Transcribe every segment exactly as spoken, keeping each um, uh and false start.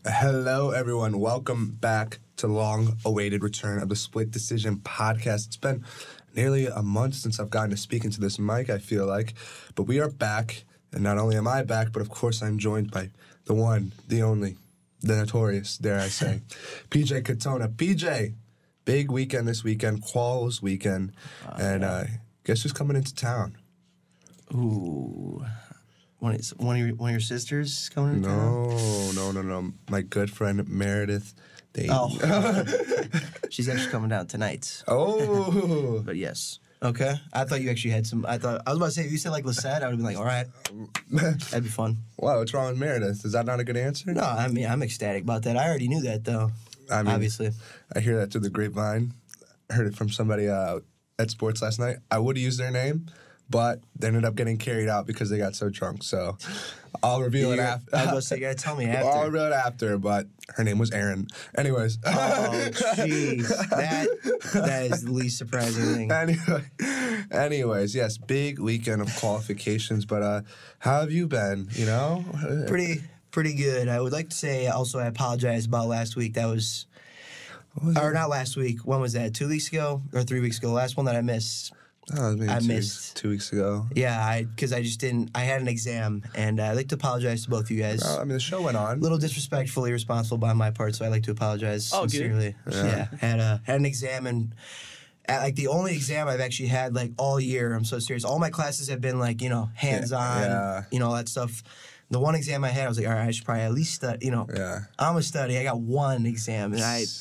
Hello, everyone. Welcome back to the long-awaited return of the Split Decision podcast. It's been nearly a month since I've gotten to speak into this mic, I feel like. But we are back, and not only am I back, but of course I'm joined by the one, the only, the notorious, dare I say, P J Katona. P J, big weekend this weekend, Quals weekend, uh, and uh, guess who's coming into town? Ooh... One of, one of your one of your sisters coming into no, town? No, no, no, no. My good friend Meredith Dayton. Oh. She's actually coming down tonight. Oh. But yes. Okay. I thought you actually had some... I thought... I was about to say, if you said like Lissette, I would have been like, all right. That'd be fun. Wow, what's wrong with Meredith? Is that not a good answer? No, I mean, I'm ecstatic about that. I already knew that, though. I mean, obviously. I hear that through the grapevine. I heard it from somebody uh, at sports last night. I would use their name, but they ended up getting carried out because they got so drunk. So I'll reveal you it after. I was going to say, you got to tell me after. I'll reveal it after, but her name was Erin. Anyways. Oh, jeez. That, that is the least surprising thing. Anyway, anyways, yes, big weekend of qualifications, but uh, how have you been, you know? Pretty, pretty good. I would like to say also I apologize about last week. That was, was or not last week. When was that? Two weeks ago or three weeks ago? Last one that I missed. Oh, maybe I two missed weeks, two weeks ago. Yeah, I because I just didn't. I had an exam, and uh, I'd like to apologize to both of you guys. No, I mean, the show went on. A little disrespectfully responsible by my part, so I'd like to apologize oh, sincerely. Yeah. yeah, had a had an exam, and at, like the only exam I've actually had like all year. I'm so serious. All my classes have been like you know hands on, yeah. you know all that stuff. The one exam I had, I was like, all right, I should probably at least study. You know, yeah. I'm a study. I got one exam, and I.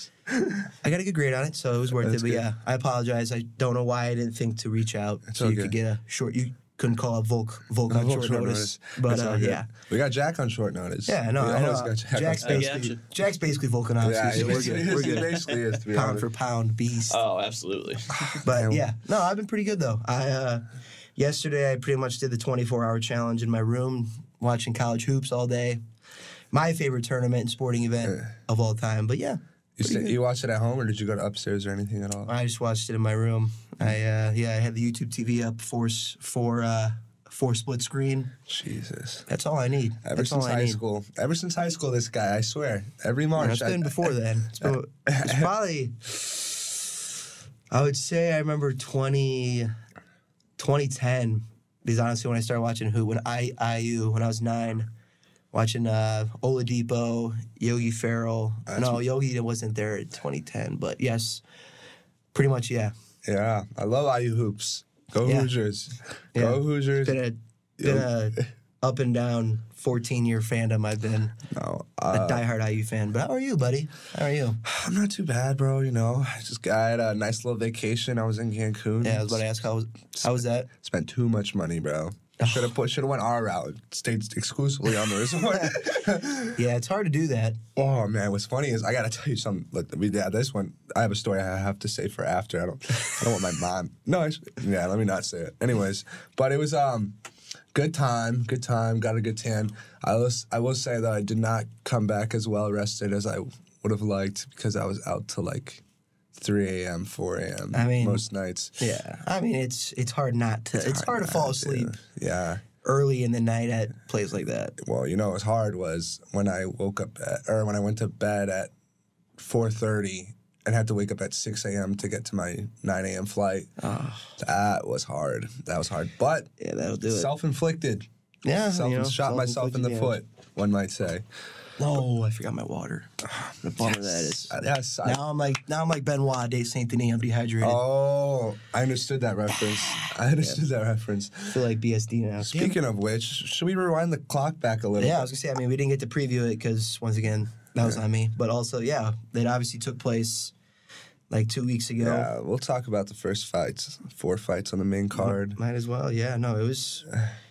I got a good grade on it, so it was worth That's it. But good. yeah, I apologize. I don't know why I didn't think to reach out It's so you okay. could get a short. You couldn't call up Volk Volk on Volk short, notice. But It's all uh, good. yeah, we got Jack on short notice. yeah, no, we I know. always got Jack Jack's on basically I gotcha. Jack's basically Volkanovski. Yeah, so he we're basically good. is. We're He good. basically is, to be Pound honest. for pound beast. Oh, absolutely. But yeah, no, I've been pretty good though. I uh, yesterday I pretty much did the twenty-four hour challenge in my room, watching college hoops all day. My favorite tournament and sporting event of all time. But yeah. You, stay, you watched it at home, or did you go to upstairs or anything at all? I just watched it in my room. I uh, yeah, I had the YouTube T V up for for uh, for split screen. Jesus. That's all I need. Ever That's since all I high need. school. Ever since high school, this guy, I swear, every No, March. it's been I, before then. It's, been, it's probably, I would say I remember twenty, twenty ten, because honestly when I started watching Who, when I, IU, when I was nine, watching uh, Oladipo, Yogi Ferrell. That's no, what- Yogi wasn't there in twenty ten, but yes, pretty much, yeah. Yeah, I love I U hoops. Go Yeah. Hoosiers. Yeah. Go Hoosiers. Been a, been a up and down fourteen-year fandom I've been. No, A uh, diehard I U fan. But how are you, buddy? How are you? I'm not too bad, bro. You know, I just got a nice little vacation. I was in Cancun. Yeah, I was about to ask, how was, how was that? Spent too much money, bro. Should have put. Should have went our route. Stayed exclusively on the resort. Yeah, it's hard to do that. Oh man, what's funny is I gotta tell you something. Look, we yeah, this one. I have a story I have to say for after. I don't. I don't want my mom. No, I, yeah. Let me not say it. Anyways, but it was um, good time. Good time. Got a good tan. I was. I will say that I did not come back as well rested as I would have liked because I was out till like three a.m., four a.m. I mean, most nights. Yeah, I mean it's it's hard not to. It's, hard, to fall not asleep Yeah. early in the night at places like that. Well, you know what was hard was when I woke up at, or when I went to bed at four thirty and had to wake up at six a.m. to get to my nine a.m. flight. Oh, That was hard. That was hard. But yeah, that'll do it. self-inflicted. Yeah, Self you know, shot myself in the self-inflicted foot, one might say. Oh, I forgot my water. The bummer that is. Uh, Yes. I, Now I'm like now I'm like Benoit de Saint Denis. I'm dehydrated. oh, I understood that reference. I understood that reference. I feel like B S D now. Speaking of which, should we rewind the clock back a little Yeah, I bit? was gonna say. I mean, we didn't get to preview it because once again, that was Yeah. on me. But also, yeah, that obviously took place like two weeks ago. Yeah, we'll talk about the first fights. Four fights on the main card. Might as well. Yeah, no, it was.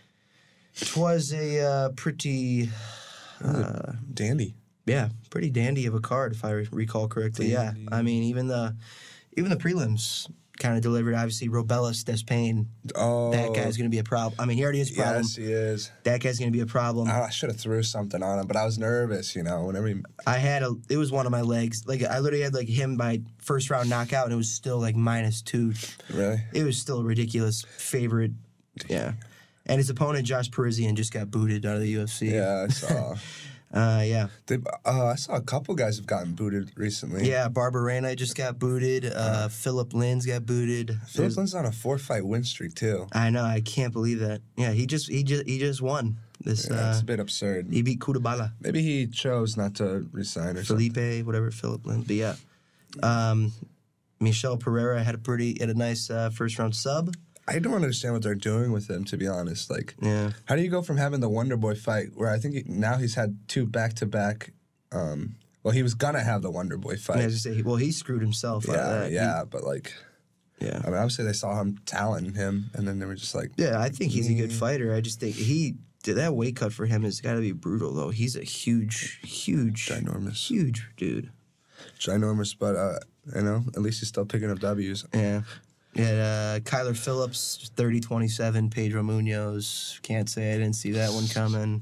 It was a uh, pretty, uh, Dandy. yeah, pretty dandy of a card if I re- recall correctly. Dandy. Yeah, I mean even the, even the prelims kind of delivered. Obviously, Robelis Despain. Oh, That guy's going to be a problem. I mean, he already is a problem. yes, he is. That guy's going to be a problem. Oh, I should have threw something on him, but I was nervous, you know. Whenever he, I had a. It was one of my legs. Like I literally had like him by first round knockout, and it was still like minus two. really, It was still a ridiculous favorite. Yeah. And his opponent, Josh Parisian, just got booted out of the U F C. yeah, I saw. Uh, yeah. They, uh, I saw a couple guys have gotten booted recently. Yeah, Barberena just got booted. Uh, uh, Philip Linz got booted. Philip Linz on a four-fight win streak too. I know. I can't believe that. Yeah, he just he just he just won this. Yeah, uh, it's a bit absurd. He beat Kudabala. Maybe he chose not to resign or Felipe, something. whatever, Philip Linz. But yeah, um, Michel Pereira had a pretty had a nice uh, first round sub. I don't understand what they're doing with him, to be honest. Like, yeah. How do you go from having the Wonder Boy fight, where I think he, now he's had two back-to-back, um, well, he was going to have the Wonder Boy fight. Yeah, I was say, well, he screwed himself yeah, out of that. Yeah, he, but like, yeah. I mean, obviously they saw him talent in him, and then they were just like... Yeah, I think he's a good mm. fighter. I just think he... That weight cut for him has got to be brutal, though. He's a huge, huge... Ginormous. Huge dude. Ginormous, but, uh, you know, at least he's still picking up W's. Yeah. Yeah, uh, Kyler Phillips, thirty twenty-seven. Pedro Munoz. Can't say I didn't see that one coming.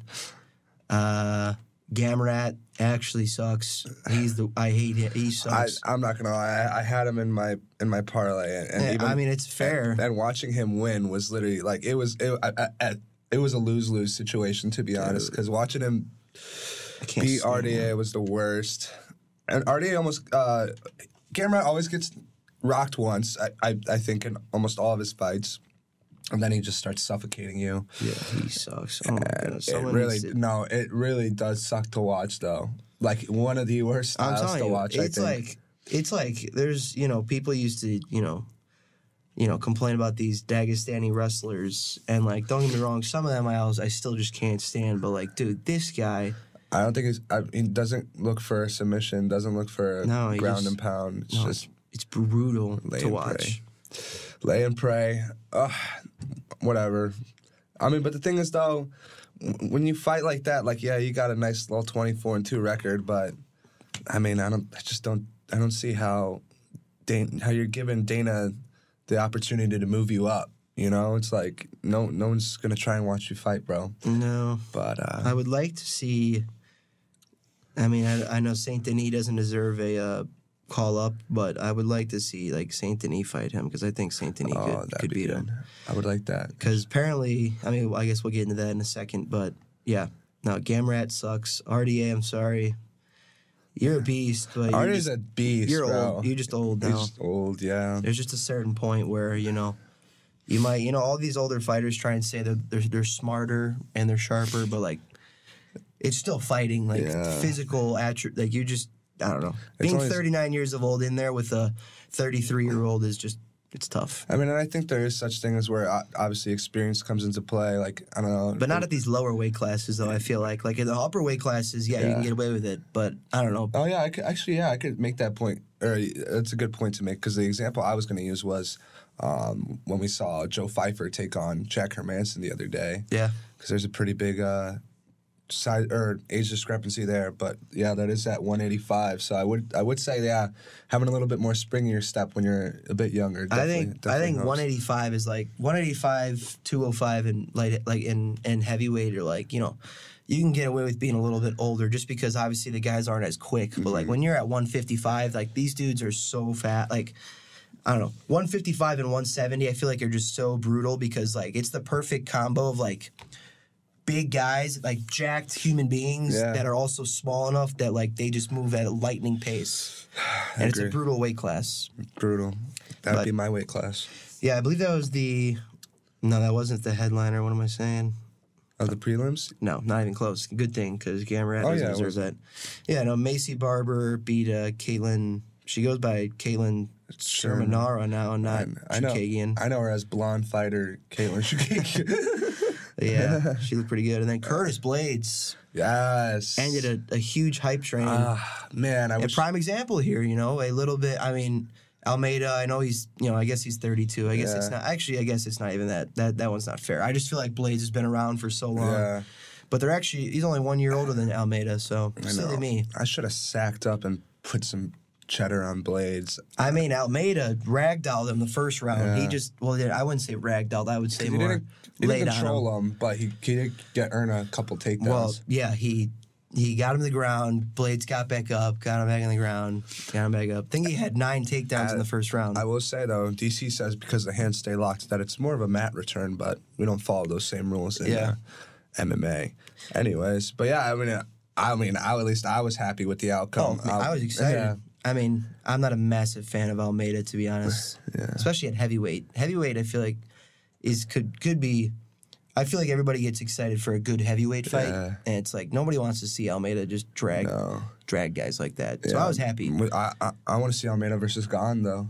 Uh, Gamrat actually sucks. He's the I hate him. He sucks. I, I'm not gonna lie. I, I had him in my in my parlay, and, and yeah, even, I mean it's fair. And, and watching him win was literally like it was it, I, I, it was a lose lose situation, to be honest. Because watching him beat R D A was the worst, and R D A almost uh, Gamrat always gets rocked once, I, I I think, in almost all of his fights, and then he just starts suffocating you. Yeah, he sucks. Oh my goodness. It really to... no, it really does suck to watch though. Like one of the worst styles to you, watch. It's I think. like it's like there's you know people used to you know you know complain about these Dagestani wrestlers, and like don't get me wrong, some of them I always, I still just can't stand. But like, dude, this guy. I don't think he's. I, he doesn't look for a submission. Doesn't look for a no, ground just, and pound. It's no, just. It's brutal lay to and watch. Pray. Lay and pray. Ugh, whatever. I mean, but the thing is, though, when you fight like that, like, yeah, you got a nice little twenty-four and two record, but I mean, I don't, I just don't, I don't see how, Dana, how you're giving Dana the opportunity to move you up. You know, it's like no, no one's gonna try and watch you fight, bro. No, but uh, I would like to see. I mean, I, I know Saint Denis doesn't deserve a. Uh, call up, but I would like to see like Saint Denis fight him because I think Saint Denis oh, could, could be beat good. him. I would like that because apparently, I mean, I guess we'll get into that in a second, but yeah, no, Gamrat sucks. R D A, I'm sorry, you're a beast. But R D you're A's just, a beast. You're bro. old. You're just old now. He's just old, yeah. There's just a certain point where you know. You might, you know, all these older fighters try and say that they're they're smarter and they're sharper, but like, it's still fighting. Like yeah. physical attri- like you just. I don't know. Being always, thirty-nine years of old in there with a thirty-three-year-old is just, it's tough. I mean, and I think there is such thing as where obviously experience comes into play. Like, I don't know. But not at these lower weight classes, though, I feel like. Like in the upper weight classes, yeah, yeah. you can get away with it. But I don't know. Oh, yeah. I could, actually, yeah, I could make that point. Or that's a good point to make because the example I was going to use was um, when we saw Joe Pfeiffer take on Jack Hermanson the other day. Yeah. Because there's a pretty big... Uh, size or age discrepancy there, but yeah, that is at one eighty-five. So I would I would say yeah, having a little bit more spring in your step when you're a bit younger. I think I think helps. one eighty-five is like one eighty-five, two oh five, and light like in and heavyweight are like you know. You can get away with being a little bit older just because obviously the guys aren't as quick. But mm-hmm. like when you're at one fifty-five, like these dudes are so fat. Like I don't know, one fifty-five and one seventy. I feel like are just so brutal because like it's the perfect combo of like. Big guys, like jacked human beings yeah. that are also small enough that like they just move at a lightning pace. And I it's agree. a brutal weight class. Brutal. That'd but, be my weight class. Yeah, I believe that was the... No, that wasn't the headliner. What am I saying? Of the prelims? No, not even close. Good thing, because Gamrat oh, doesn't yeah, deserve that. Yeah, no, Macy Barber beat uh, Caitlin... She goes by Caitlin Shermanara now, not I know, Chukagian. I know her as blonde fighter Caitlin Chukagian. Yeah, she looked pretty good. And then Curtis Blades. Yes. Ended a, a huge hype train. Uh, man, I A wish... prime example here, you know, a little bit. I mean, Almeida, I know he's, you know, I guess he's thirty-two. I guess yeah. it's not, actually, I guess it's not even that. That that one's not fair. I just feel like Blades has been around for so long. Yeah. But they're actually, he's only one year older than Almeida, so silly me. I should have sacked up and put some cheddar on Blades. I mean, Almeida ragdolled him the first round. Yeah. He just, well, I wouldn't say ragdolled. I would say he more didn't, he laid didn't on control him. him, but he, he did get earn a couple takedowns. Well, yeah, he he got him to the ground. Blades got back up, got him back on the ground, got him back up. I think he had nine takedowns I, in the first round. I will say, though, D C says because the hands stay locked that it's more of a mat return, but we don't follow those same rules in yeah. uh, M M A. Anyways, but yeah, I mean, uh, I mean, I, at least I was happy with the outcome. Oh, I was excited. Yeah. I mean, I'm not a massive fan of Almeida, to be honest. Yeah. Especially at heavyweight. Heavyweight, I feel like, is could could be. I feel like everybody gets excited for a good heavyweight fight, Yeah. and it's like nobody wants to see Almeida just drag No. drag guys like that. So Yeah. I was happy. I I, I want to see Almeida versus Gane though.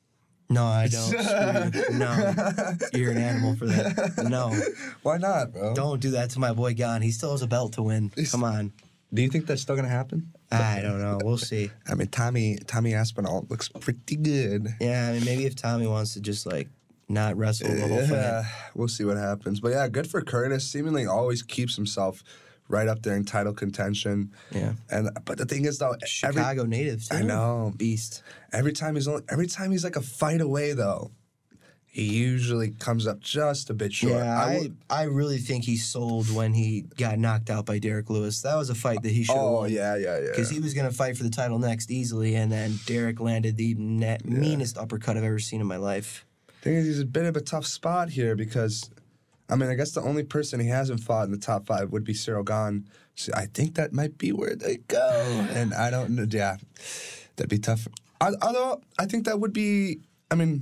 No, I don't. Screw you. No, you're an animal for that. No, Why not, bro? don't do that to my boy Gane. He still has a belt to win. Come on. Do you think that's still gonna happen? I don't know. We'll see. I mean, Tommy Tommy Aspinall looks pretty good. Yeah, I mean, maybe if Tommy wants to just like not wrestle the whole Yeah, fight. we'll see what happens. But yeah, good for Curtis. Seemingly always keeps himself right up there in title contention. Yeah. And but the thing is though, every Chicago native too. I know. Beast. every time he's only every time he's like a fight away though, he usually comes up just a bit short. Yeah, I, would- I really think he sold when he got knocked out by Derek Lewis. That was a fight that he should have oh won. yeah, yeah, yeah. Because he was going to fight for the title next easily, and then Derek landed the net, meanest uppercut I've ever seen in my life. thing is, he's a bit of a tough spot here because, I mean, I guess the only person he hasn't fought in the top five would be Cyril Gane. So I think that might be where they go. And I don't know. Yeah, that'd be tough. Al- Although I think that would be, I mean,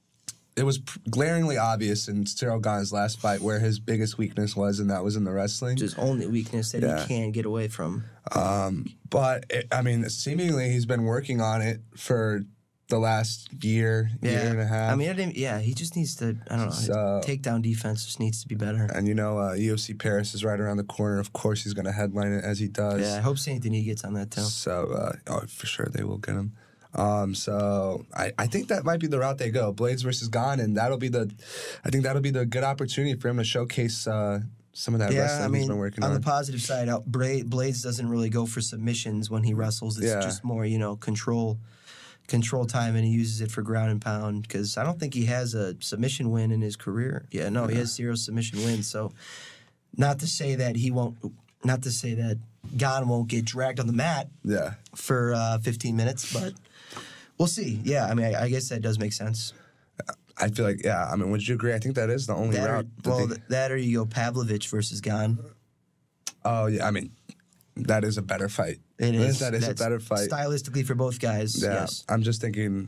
it was pr- glaringly obvious in Cyril Gane's last fight where his biggest weakness was, and that was in the wrestling. His only weakness that Yeah. he can't get away from. Um, but, it, I mean, seemingly he's been working on it for the last year, year and a half. I mean, I didn't, yeah, he just needs to, I don't know, So- his takedown defense just needs to be better. and you know, uh, U F C Paris is right around the corner. Of course, he's going to headline it as he does. Yeah, I hope Saint Denis gets on that too. So, uh, oh, for sure they will get him. Um, so I, I think that might be the route they go, Blades versus Gane, and that'll be the, I think that'll be the good opportunity for him to showcase uh, some of that Yeah, wrestling I he's mean, been working on on. the positive side, out Bra- Blades doesn't really go for submissions when he wrestles. It's Yeah. just more, you know, control, control time, and he uses it for ground and pound. Because I don't think he has a submission win in his career. Yeah, no, he has zero submission wins. So, not to say that he won't, not to say that Gane won't get dragged on the mat yeah, for uh, fifteen minutes, but we'll see. Yeah, I mean, I, I guess that does make sense. I feel like yeah. I mean, would you agree? I think that is the only That or, route. that well, they- th- that or you go Pavlovich versus Gane. oh yeah, I mean, that is a better fight. It is. That is a That's better fight. Stylistically for both guys, Yeah, yes. I'm just thinking.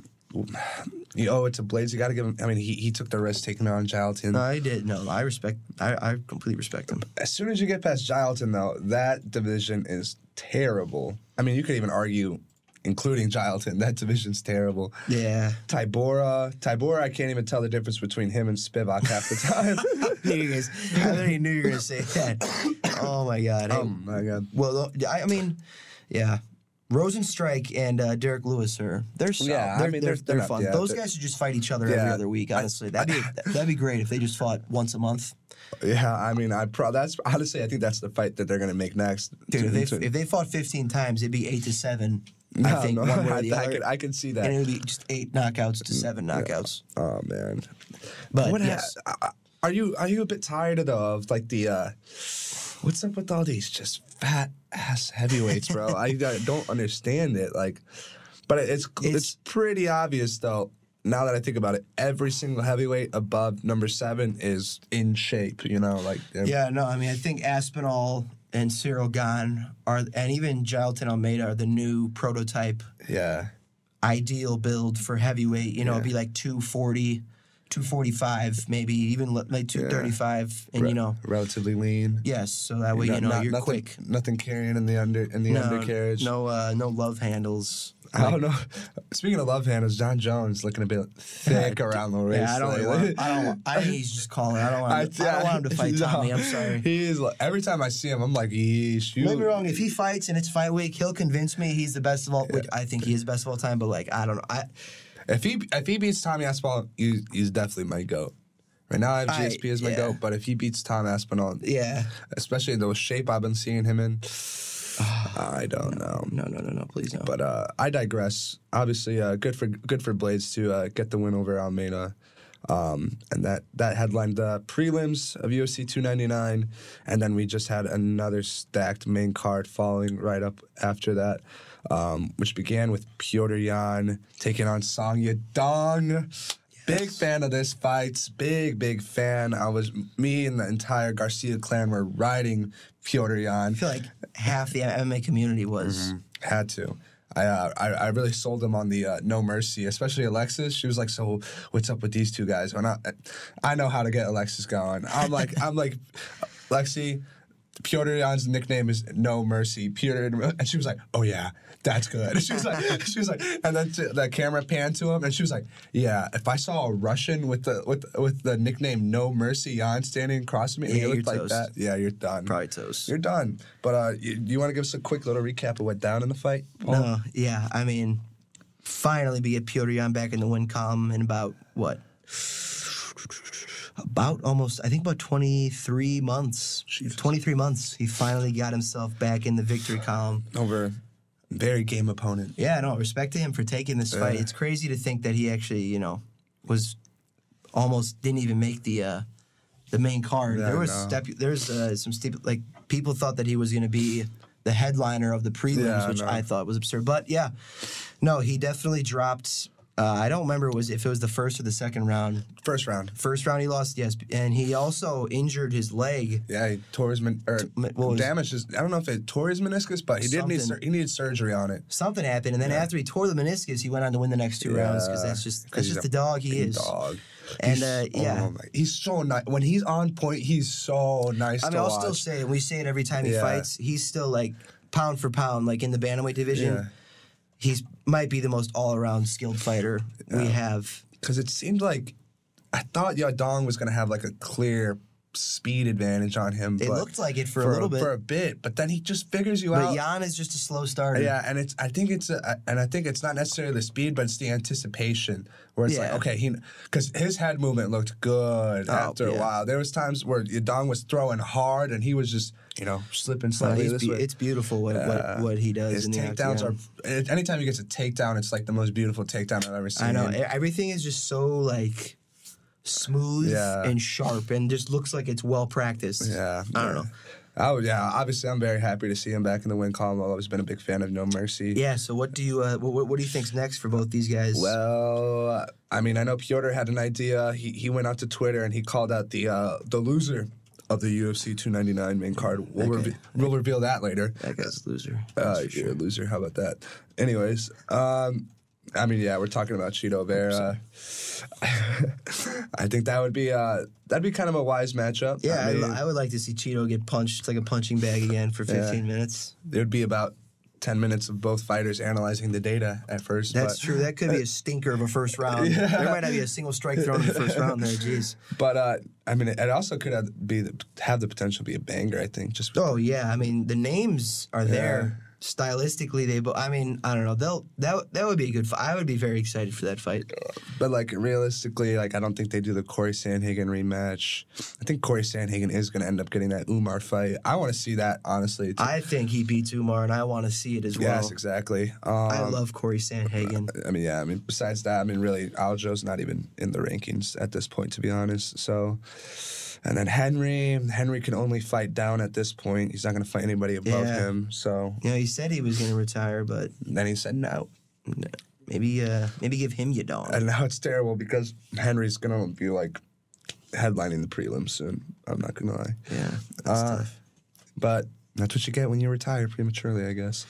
You owe it to Blades. You got to give him. I mean, he, he took the risk taking on Gelatin. No, I did. No, I respect. I, I completely respect him. As soon as you get past Gelatin, though, that division is terrible. I mean, you could even argue, including Gelatin, that division's terrible. Yeah. Tybora, Tybora, I can't even tell the difference between him and Spivak half the time. I knew you guys. I already knew you were gonna say that. Oh my god. Hey, oh my god. well, I, I mean, yeah. Rosenstrike and uh, Derek Lewis are they're solid. Yeah, I they're, mean, they're, they're- they're they're fun. not- yeah, Those they're- guys should just fight each other every Yeah. other week. Honestly, that'd be that'd be great if they just fought once a month. Yeah, I mean, I pro. That's honestly, I think that's the fight that they're gonna make next. Dude, To- if they to- if they fought fifteen times, it'd be eight to seven. no, I think no, one way or I, the I other. can, I can see that. and it would be just eight knockouts to seven knockouts. Oh man. But What yes, ha- I- I- are you are you a bit tired of though of like the uh what's up with all these just fat ass heavyweights, bro? I, I don't understand it. Like, but it's, it's It's- pretty obvious though. Now that I think about it, every single heavyweight above number seven is in shape. You know, like they're- yeah, no, I mean, I think Aspinall and Cyril Gane are, and even Gelatin Almeida are the new prototype yeah, ideal build for heavyweight. You know, Yeah. it'd be like two forty, two forty-five, maybe even li- like two thirty-five, and you know, relatively lean. yes, so that way you Not- know not- you're nothing, quick. Nothing carrying in the under in the No, undercarriage. no, uh, no love handles. I don't know. Speaking of love handles, John Jones looking a bit thick around the wrist. Yeah, I don't. lately. Want, I don't. Want, I think he's just calling. I don't want. Him, I, don't want him to fight no, Tommy. I'm sorry. He is. Like, every time I see him, I'm like, yeesh. You, Don't get me wrong. If he fights and it's fight week, he'll convince me he's the best of all. Which I think he is best of all time. But like, I don't know. I If he if he beats Tommy Aspinall, he, he's definitely my goat. Right now, I have G S P I- as my yeah. goat, but if he beats Tom Aspinall, yeah. especially in the shape I've been seeing him in, I don't know. No, no, no, no. Please no. But uh, I digress. Obviously, uh, good for good for Blades to uh, get the win over Almeida, um, and that that headlined the prelims of U F C two ninety-nine, and then we just had another stacked main card following right up after that, um, which began with Piotr Yan taking on Song Yadong. Big fan of this fight. Big, big fan. I was, me and the entire Garcia clan were riding Petr Yan. I feel like half the M M A community was. Mm-hmm. Had to. I, uh, I I really sold him on the uh, no mercy, especially Alexis. She was like, "So, what's up with these two guys?" When I, I know how to get Alexis going. I'm like, I'm like, Lexi, Petr Yan's nickname is No Mercy. Peter, and she was like, "Oh yeah, that's good." She was like, she was like, and then t- the camera panned to him, and she was like, "Yeah, if I saw a Russian with the with with the nickname No Mercy Yan standing across from me, and Yeah, he looked you're like toast. that, yeah, you're done. Probably toast. You're done." But uh, you, you want to give us a quick little recap of what down in the fight, Paul? No, yeah. I mean, finally we get Petr Yan back in the win column in about, what? About almost, I think about twenty-three months. Jesus. twenty-three months. He finally got himself back in the victory column. Over very game opponent. Yeah, no, respect to him for taking this fight. Yeah. It's crazy to think that he actually, you know, was almost didn't even make the uh, the main card. Yeah, there was no. step, there's uh, some steep, like people thought that he was going to be the headliner of the prelims, Yeah, which no. I thought was absurd. But yeah, no, he definitely dropped. Uh, I don't remember was if it was the first or the second round. First round. First round he lost, yes, and he also injured his leg. Yeah, he tore his men- or what was- damaged his. I don't know if it tore his meniscus, but he did need sur- Something. he needed surgery on it. Something happened, and then after he tore the meniscus, he went on to win the next two rounds because that's just 'Cause that's he's just a the dog he fucking is. Dog. And He's- uh, yeah, oh my- he's so nice. When he's on point, he's so nice I mean, to I'll watch. still say it. We say it every time he Yeah. fights. He's still like pound for pound, like in the bantamweight division. Yeah. He's might be the most all around skilled fighter we have. Because it seemed like I thought Yadong was going to have like a clear speed advantage on him. It but looked like it for, a little bit, For a bit, but then he just figures you but out. Yan is just a slow starter. Yeah, and it's. I think it's. A, and I think it's not necessarily the speed, but it's the anticipation. Where it's like, Yeah. okay, he, because his head movement looked good Oh, after a yeah. while. There was times where Yadong was throwing hard, and he was just, you know, slipping Well, slightly he's this be- way. it's beautiful what, what what he does His in the takedowns octagon. are. Anytime he gets a takedown, it's like the most beautiful takedown I've ever seen. I know e- everything is just so like smooth Yeah. and sharp, and just looks like it's well practiced. Yeah, I don't yeah. know. Oh yeah, obviously I'm very happy to see him back in the win column. I've always been a big fan of No Mercy. Yeah. So what do you uh, what, what do you think's next for both these guys? Well, I mean, I know Petr had an idea. He he went out to Twitter and he called out the uh, the loser of the U F C two ninety-nine main card. We'll, Okay. reve- we'll reveal that later. that guy's a loser. Uh, That's for you're sure. a loser. How about that? Anyways, um, I mean, yeah, we're talking about Cheeto Vera. I think that would be uh, that'd be kind of a wise matchup. Yeah, I I, mean, I would like to see Cheeto get punched. It's like a punching bag again for fifteen minutes. there'd be about ten minutes of both fighters analyzing the data at first. That's but, true. That could be a stinker of a first round. There might not be a single strike thrown in the first round there. Jeez. But uh, I mean, it also could have be the, have the potential to be a banger. I think just Oh yeah, I mean the names are there. Stylistically, they. bo- I mean, I don't know. They'll that that would be a good fight. I would be very excited for that fight. But like realistically, like I don't think they do the Corey Sandhagen rematch. I think Corey Sandhagen is going to end up getting that Umar fight. I want to see that honestly. too. I think he beats Umar, and I want to see it as well. yes, exactly. Um, I love Corey Sandhagen. I mean, yeah. I mean, besides that, I mean, really, Aljo's not even in the rankings at this point, to be honest. So, and then Henry, Henry can only fight down at this point. He's not going to fight anybody above Yeah. him. So You know, he said he was going to retire, but then he said no. no. maybe uh, maybe give him Yadong. And now it's terrible because Henry's going to be like headlining the prelims soon. I'm not going to lie. Yeah, that's Uh, tough. But that's what you get when you retire prematurely, I guess.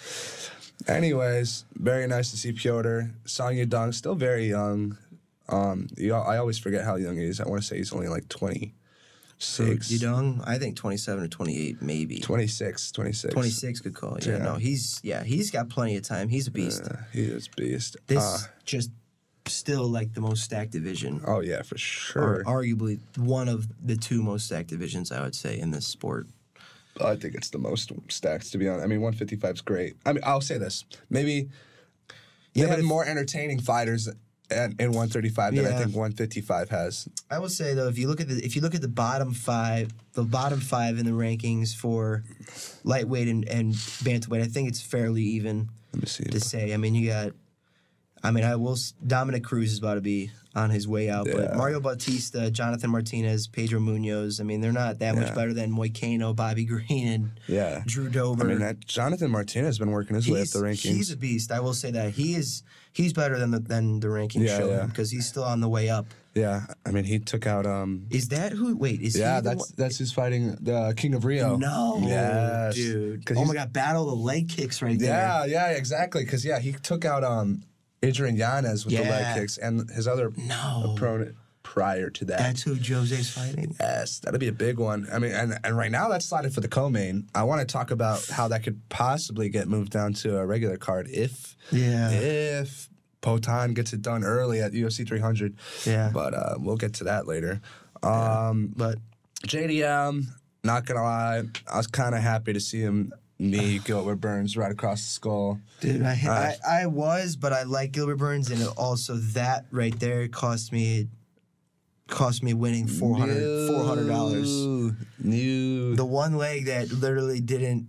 Anyways, very nice to see Petr. Song Yadong, still very young. Um, you, I always forget how young he is. I want to say he's only like twenty-six. Yadong, I think twenty-seven or twenty-eight, maybe. twenty-six, twenty-six. twenty-six, good call. Yeah, Yeah. no, he's yeah, he's got plenty of time. He's a beast. Uh, he is beast. This Uh, just still like the most stacked division, oh, yeah, for sure. or arguably one of the two most stacked divisions, I would say, in this sport. I think it's the most stacked, to be honest. I mean, one fifty-five is great. I mean, I'll say this. Maybe they Yeah, but have if- more entertaining fighters in, in one thirty-five than I Yeah. think one fifty-five has. I will say though, if you look at the if you look at the bottom five, the bottom five in the rankings for lightweight and, and bantamweight, I think it's fairly even Let me see. to say. I mean, you got. I mean, I will. s- Dominic Cruz is about to be on his way out, Yeah. but Mario Bautista, Jonathan Martinez, Pedro Munoz. I mean, they're not that Yeah. much better than Moicano, Bobby Green, and Yeah. Drew Dober. I mean, that Jonathan Martinez has been working his way up he's, the rankings. he's a beast. I will say that he is. He's better than the than the rankings Yeah, show yeah. him because he's still on the way up. Yeah, I mean, he took out. Um, Is that who? Wait, is yeah, he the that's one? that's who's fighting the King of Rio. No, Yes. dude. 'Cause Oh he's- my God, battle the leg kicks right there. Yeah, yeah, exactly. Because yeah, he took out um, Adrian Yanez with the Yeah. leg kicks, and his other No. opponent prior to that. That's who Jose's fighting. Yes, that'd be a big one. I mean, and, and right now that's slotted for the co-main. I want to talk about how that could possibly get moved down to a regular card if Yeah. if Potan gets it done early at U F C three hundred. Yeah. But uh, we'll get to that later. Um, But J D M, not gonna lie, I was kind of happy to see him knee Gilbert Burns right across the skull. dude, I, Uh, I I was, but I like Gilbert Burns, and also that right there cost me cost me winning four hundred four hundred dollars. New. The one leg that literally didn't.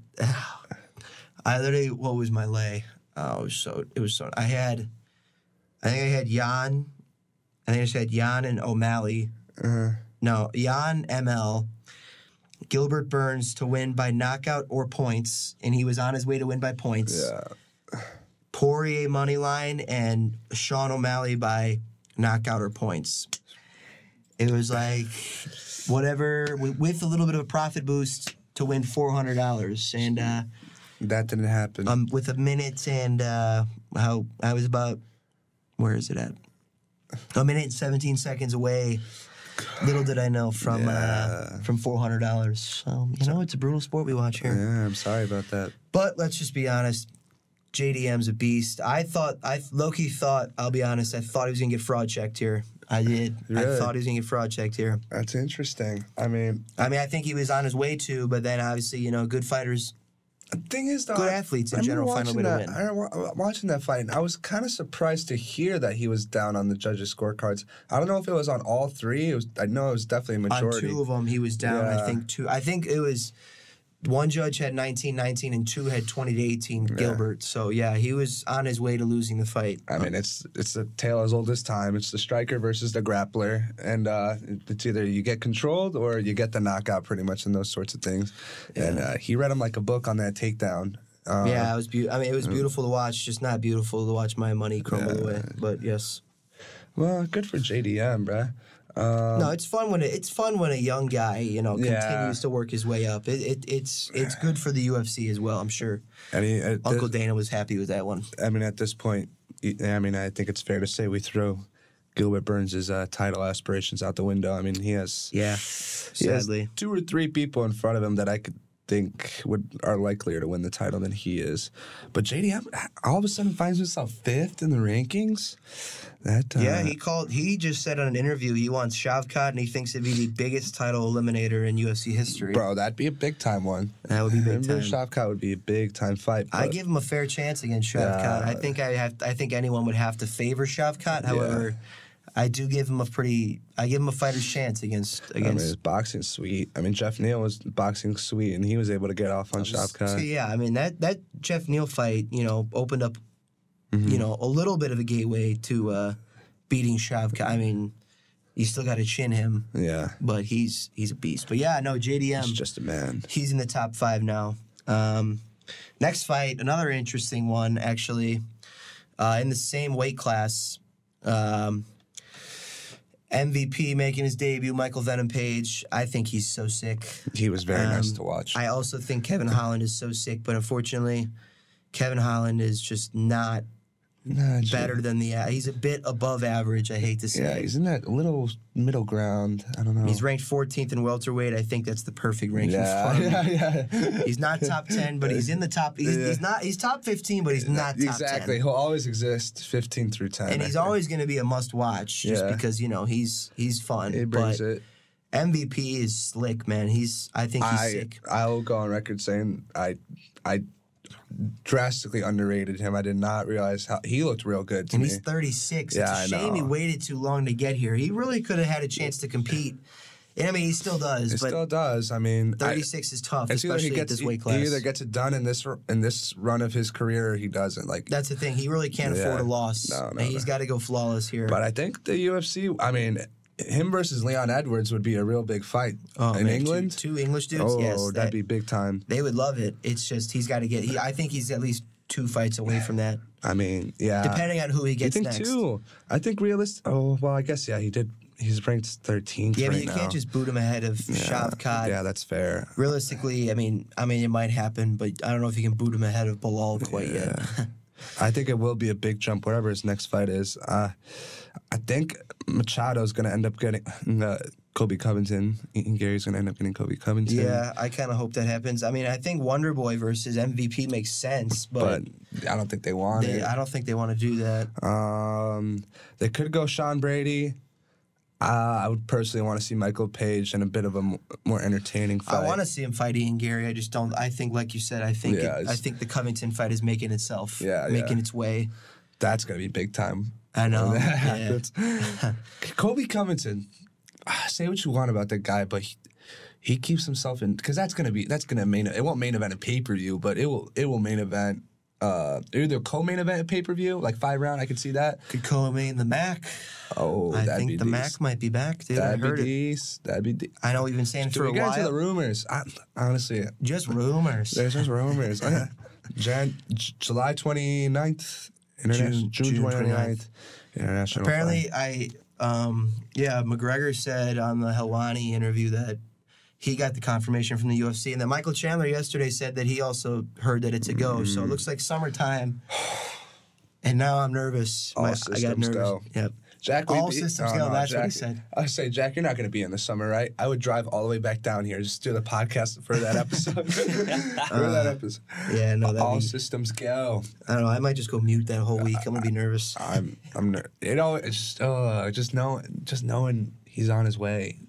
I literally, what was my lay? Oh, it was so. It was so. I had, I think I had Jan. I think I just had Jan and O'Malley. Uh, No, Jan M L, Gilbert Burns to win by knockout or points, and he was on his way to win by points. yeah. Poirier money line and Sean O'Malley by knockout or points. It was like whatever with, with a little bit of a profit boost to win four hundred dollars, and uh, That didn't happen. um, with a minute and uh, how I was about where is it at? A minute and seventeen seconds away. Little did I know from Yeah. uh, from four hundred dollars. So you know it's a brutal sport we watch here. yeah, I'm sorry about that. But let's just be honest. J D M's a beast. I thought, I Loki thought, I'll be honest, I thought he was going to get fraud checked here. I did. I Really? thought he was going to get fraud checked here. That's interesting. I mean, I mean, I think he was on his way to, but then obviously, you know, good fighters. the thing is, though, Good I- athletes in I remember general find a watching way to that, win. I remember watching that fight, and I was kind of surprised to hear that he was down on the judges' scorecards. I don't know if it was on all three. It was. I know it was definitely a majority. On two of them, he was down, Yeah. I think, two. I think it was one judge had nineteen nineteen and two had twenty to eighteen, Gilbert. So, yeah, he was on his way to losing the fight. I mean, it's it's a tale as old as time. It's the striker versus the grappler, and uh, it's either you get controlled or you get the knockout, pretty much, in those sorts of things. And uh, he read him like a book on that takedown. Uh, Yeah, it was be- I mean, it was beautiful to watch, just not beautiful to watch my money crumble Yeah. away. But, yes. Well, good for J D M, bruh. Um, No, it's fun when it, it's fun when a young guy, you know, Yeah. continues to work his way up. It, it it's it's good for the U F C as well. I'm sure I mean, at Uncle this, Dana was happy with that one. I mean, at this point, I mean, I think it's fair to say we throw Gilbert Burns' uh, title aspirations out the window. I mean, he has Yeah, he has sadly. two or three people in front of him that I could think would are likelier to win the title than he is. But J D M all of a sudden finds himself fifth in the rankings. That uh, Yeah, he called. He just said on an interview he wants Shavkat, and he thinks it'd be the biggest title eliminator in U F C history. bro, that'd be a big time one. That would be big Him versus time. Shavkat would be a big time fight. I but- give him a fair chance against Shavkat. Yeah. I think I have. I think anyone would have to favor Shavkat. However, I do give him a pretty. I give him a fighter's chance against I mean, against. his boxing sweet. I mean, Jeff Neal was boxing sweet, and he was able to get off on Shavkat. So, yeah, I mean that that Jeff Neal fight, you know, opened up, Mm-hmm. you know, a little bit of a gateway to uh, beating Shavkat. I mean, you still got to chin him, Yeah, but he's he's a beast. But yeah, no, J D M, he's just a man. he's in the top five now. Um, next fight, another interesting one actually, uh, in the same weight class. Um, M V P making his debut, Michael Venom Page. I think he's so sick. He was very nice Um, to watch. I also think Kevin Holland is so sick, but unfortunately, Kevin Holland is just not Nah, gee. better than the. Uh, he's a bit above average. I hate to say. Yeah, he's in that little middle ground. I don't know. He's ranked fourteenth in welterweight. I think that's the perfect ranking yeah, for him. yeah, yeah. He's not top ten, but he's in the top. He's, Yeah. he's not. He's top fifteen, but he's not top exactly. ten. He'll always exist fifteen through ten. And I he's think. always going to be a must-watch, just Yeah. because you know he's he's fun. He brings but it. M V P is slick, man. He's. I think he's I sick. I'll go on record saying I I drastically underrated him. I did not realize how he looked real good to And me. he's thirty-six. Yeah, it's a I shame he know. waited too long to get here. He really could have had a chance to compete. And I mean, he still does, It but still does. I mean, I- thirty-six is tough, it's either especially he gets at this weight he class. either gets it done in this in this run of his career, or he doesn't. Like, That's the thing. He really can't Yeah. afford a loss. No, no, He's no. got to go flawless here. but I think the U F C. I mean, him versus Leon Edwards would be a real big fight oh, in man, England. two, two English dudes. oh, yes, that'd that- be big time. They would love it. It's just he's got to get. He, I think he's at least two fights away from that, I mean, yeah. depending on who he you gets think next. two? I think realist. Oh well, I guess yeah. He did. he's ranked thirteenth Yeah, right but you now. can't just boot him ahead of yeah. Shavkat. Yeah, that's fair. Realistically, I mean, I mean, it might happen, but I don't know if you can boot him ahead of Bilal quite Yeah. yet. I think it will be a big jump, whatever his next fight is. Uh, I think Machado's going to end up getting uh, Kobe Covington. And Gary's going to end up getting Kobe Covington. Yeah, I kind of hope that happens. I mean, I think Wonder Boy versus M V P makes sense, but, But I don't think they want they, it. I don't think they want to do that. Um, they could go Sean Brady. Uh, I would personally want to see Michael Page in a bit of a m- more entertaining fight. I want to see him fight Ian Gary. I just don't. I think, like you said, I think Yeah, it, it's- I think the Covington fight is making itself, Yeah, making yeah. its way. That's going to be big time. I know. When that Yeah. happens. Kobe Covington, ah, say what you want about that guy, but he, he keeps himself in, because that's going to be, that's going to main, it won't main event a pay-per-view, but it will, it will main event, uh, either co-main event a pay-per-view, like five round, I could see that. Could co-main the Mac. Oh, I that'd think be the decent. Mac might be back, dude. That'd I heard be it. decent. That'd be de- I know we've been saying it Do for we a get into the while. rumors? I, honestly, Just rumors. there's just rumors. Jan, J- July twenty-ninth, Interna- June- June, June twenty-ninth, International Apparently, fight. I um yeah, McGregor said on the Helwani interview that he got the confirmation from the U F C, and then Michael Chandler yesterday said that he also heard that it's a go. So it looks like summertime. And now I'm nervous. All My- I got systems nervous. go. Yep. Jack, All we be- systems oh, go, no, that's what he Jack- said. I say, Jack, you're not going to be in the summer, right? I would drive all the way back down here just to do the podcast for that episode. for that episode. Yeah, no, that'd All be, systems go. I don't know. I might just go mute that whole week. I'm gonna be nervous. I'm, I'm, ner- you know, it's just, uh, just know, just knowing he's on his way.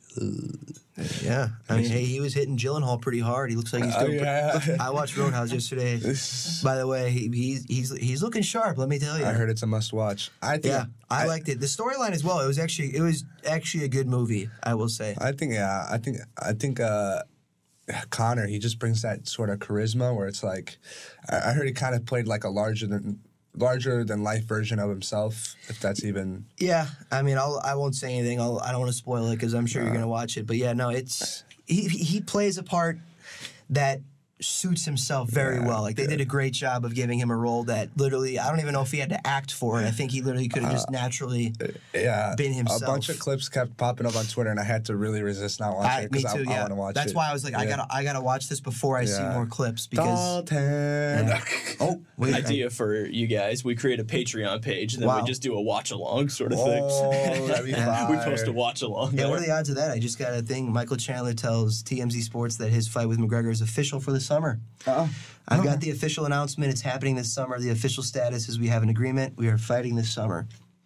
Yeah, I mean, hey, he was hitting Gyllenhaal pretty hard. He looks like he's Oh, doing. yeah. pre- I watched Roadhouse yesterday. By the way, he, he's he's he's looking sharp. Let me tell you. I heard it's a must watch. I think, Yeah, I, liked it. The storyline as well. It was actually it was actually a good movie. I will say. I think, yeah, I think, I think, uh, Connor, he just brings that sort of charisma where it's like, I, I heard he kind of played like a larger than larger than life version of himself, if that's even. Yeah, I mean, I'll I won't say anything. I'll I don't want to spoil it because I'm sure you're gonna watch it. But yeah, no, it's he he plays a part that suits himself very Yeah, well. Like they did a great job of giving him a role that literally I don't even know if he had to act for it. I think he literally could have just naturally. Yeah, been a himself. bunch of clips kept popping up on Twitter, and I had to really resist not watching I, it me because I, too. I yeah, want to watch that's it. why I was like, I Yeah. gotta I gotta watch this before I see Yeah. more clips because. Dalton. Oh, wait, Idea for you guys. We create a Patreon page and then Wow. we just do a watch along sort of Oh, thing. that'd be we fire. post a watch along. Yeah, there. what are the odds of that? I just got a thing. Michael Chandler tells T M Z Sports that his fight with McGregor is official for the summer. Uh-uh. I've got the official announcement. It's happening this summer. The official status is we have an agreement. We are fighting this summer.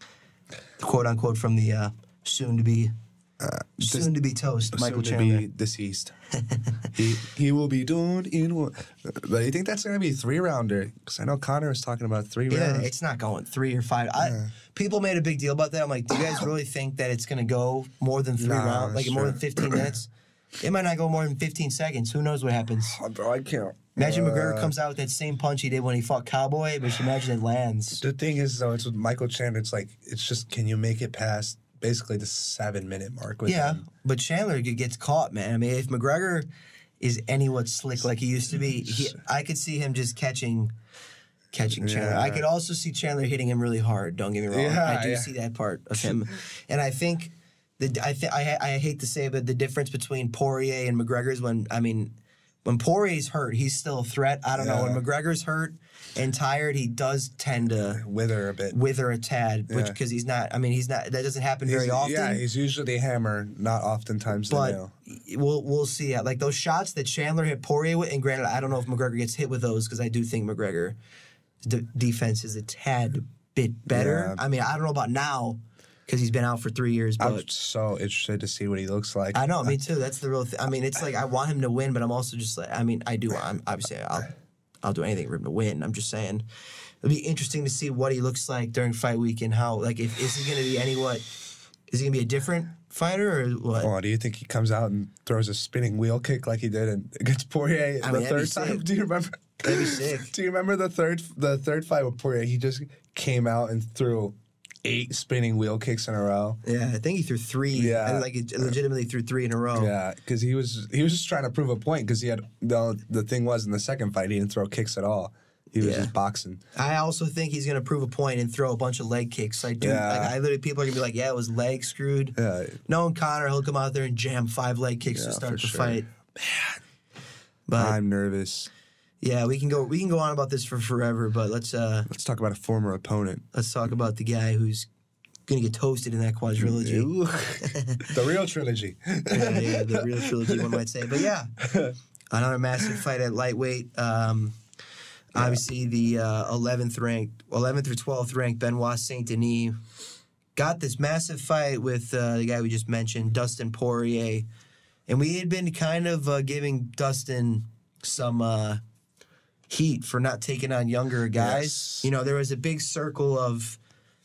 Quote unquote from the uh, soon to be soon to be toast, Michael Soon Chandler. to be deceased. he he will be doomed in one. But you think that's going to be a three rounder? Because I know Connor was talking about three Yeah, rounds. it's not going three or five. I, people made a big deal about that. I'm like, do you guys really think that it's going to go more than three Nah, rounds? Like more sure. than fifteen minutes? It might not go more than fifteen seconds. Who knows what happens? Oh, bro, I can't. Imagine Uh, McGregor comes out with that same punch he did when he fought Cowboy, but you imagine it lands. The thing is, though, it's with Michael Chandler. It's like it's just can you make it past basically the seven minute mark with Yeah, him? but Chandler g- gets caught, man. I mean, if McGregor is any what slick like he used to be, he, I could see him just catching, catching Chandler. Yeah. I could also see Chandler hitting him really hard. Don't get me wrong. Yeah, I do yeah. see that part of him, and I think the I th- I I hate to say it, but the difference between Poirier and McGregor is when I mean. When Poirier's hurt, he's still a threat. I don't know. When Yeah. McGregor's hurt and tired, he does tend to Wither a bit. wither a tad, which Yeah. because he's not. I mean, he's not. That doesn't happen very He's- often. Yeah, he's usually hammer, not oftentimes the but nail. we'll we'll see. Like those shots that Chandler hit Poirier with, and granted, I don't know if McGregor gets hit with those because I do think McGregor's de- defense is a tad bit better. Yeah. I mean, I don't know about now because he's been out for three years, but. I'm so interested to see what he looks like. I know, me too. That's the real thing. I mean, it's like I want him to win, but I'm also just like, I mean, I do. I'm obviously I'll, I'll do anything for him to win. I'm just saying, it'll be interesting to see what he looks like during fight week and how. Like, if is he going to be any what? Is he going to be a different fighter or what? Oh, do you think he comes out and throws a spinning wheel kick like he did in, against Poirier I the mean, that'd be third time? sick. Do you remember? That'd be sick. Do you remember the third the third fight with Poirier? He just came out and threw eight spinning wheel kicks in a row. Yeah, I think he threw three. Yeah. and like it legitimately threw three in a row. Yeah, because he was he was just trying to prove a point. Because he had the the thing was in the second fight he didn't throw kicks at all. He was Yeah. just boxing. I also think he's going to prove a point and throw a bunch of leg kicks. I do. Yeah. Like, I literally, people are going to be like, yeah, it was leg screwed. Yeah. Knowing Connor, he'll come out there and jam five leg kicks Yeah, to start for the sure. fight. Man. But I'm nervous. yeah, we can go we can go on about this for forever, but let's uh Let's talk about a former opponent. let's talk about the guy who's going to get toasted in that quadrilogy. Ooh. The real trilogy. yeah, yeah, the real trilogy, one might say. But yeah, another massive fight at lightweight. Um, obviously, the uh, eleventh ranked, eleventh or twelfth ranked Benoit Saint Denis got this massive fight with uh, the guy we just mentioned, Dustin Poirier, and we had been kind of uh, giving Dustin some uh, heat for not taking on younger guys. Yes. You know, there was a big circle of,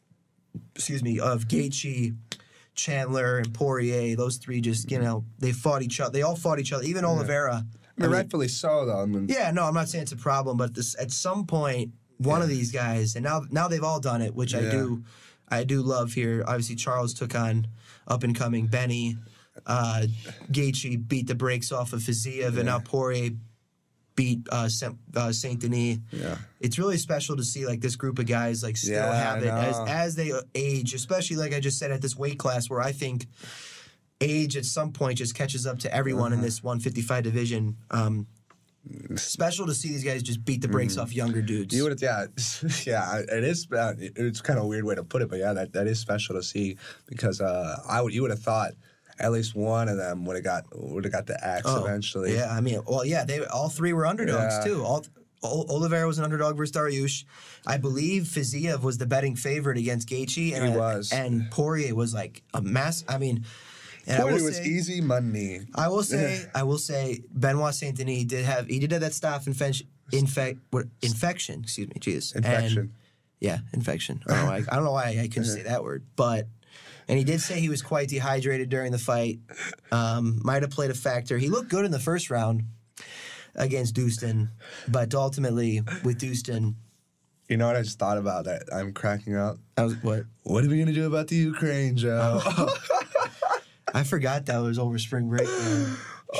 excuse me, of Gaethje, Chandler, and Poirier. Those three just, you know, they fought each other. They all fought each other. Even Oliveira. I mean, rightfully so, though. I mean, Yeah, no, I'm not saying it's a problem, but this, at some point, one of these guys, and now now they've all done it, which I Yeah. do, I do love here. Obviously, Charles took on up and coming Benny. Uh, Gaethje beat the brakes off of Fiziev, and now Poirier beat uh, Saint, uh, Saint Denis. Yeah. It's really special to see like this group of guys like still Yeah, have it I as know. as they age, especially like I just said at this weight class where I think age at some point just catches up to everyone Uh-huh. in this one fifty-five division. Um, special to see these guys just beat the brakes off younger dudes. You would, yeah, yeah. It is. Uh, it- it's kind of a weird way to put it, but yeah, that, that is special to see because uh, I would. You would have thought at least one of them would have got would have got the axe Oh, eventually. Yeah, I mean, well, yeah, they all three were underdogs Yeah. too. All O- Oliveira was an underdog versus Dariush. I believe Fiziev was the betting favorite against Gaethje, and He I- was. and Poirier was like a mass. I mean, and I Poirier will was say, easy money. I will say, I will say, Benoit Saint Denis did have he did have that staph infection, infect, what infection? Excuse me, Jesus, Infection. And, yeah, infection. I don't know. Why, I don't know why I couldn't say that word, but. And he did say he was quite dehydrated during the fight. Um, might have played a factor. He looked good in the first round against Dustin, but ultimately with Dustin, You know what I just thought about that? I'm cracking up. that was what What are we gonna do about the Ukraine, Joe? I forgot that was over spring break. Man.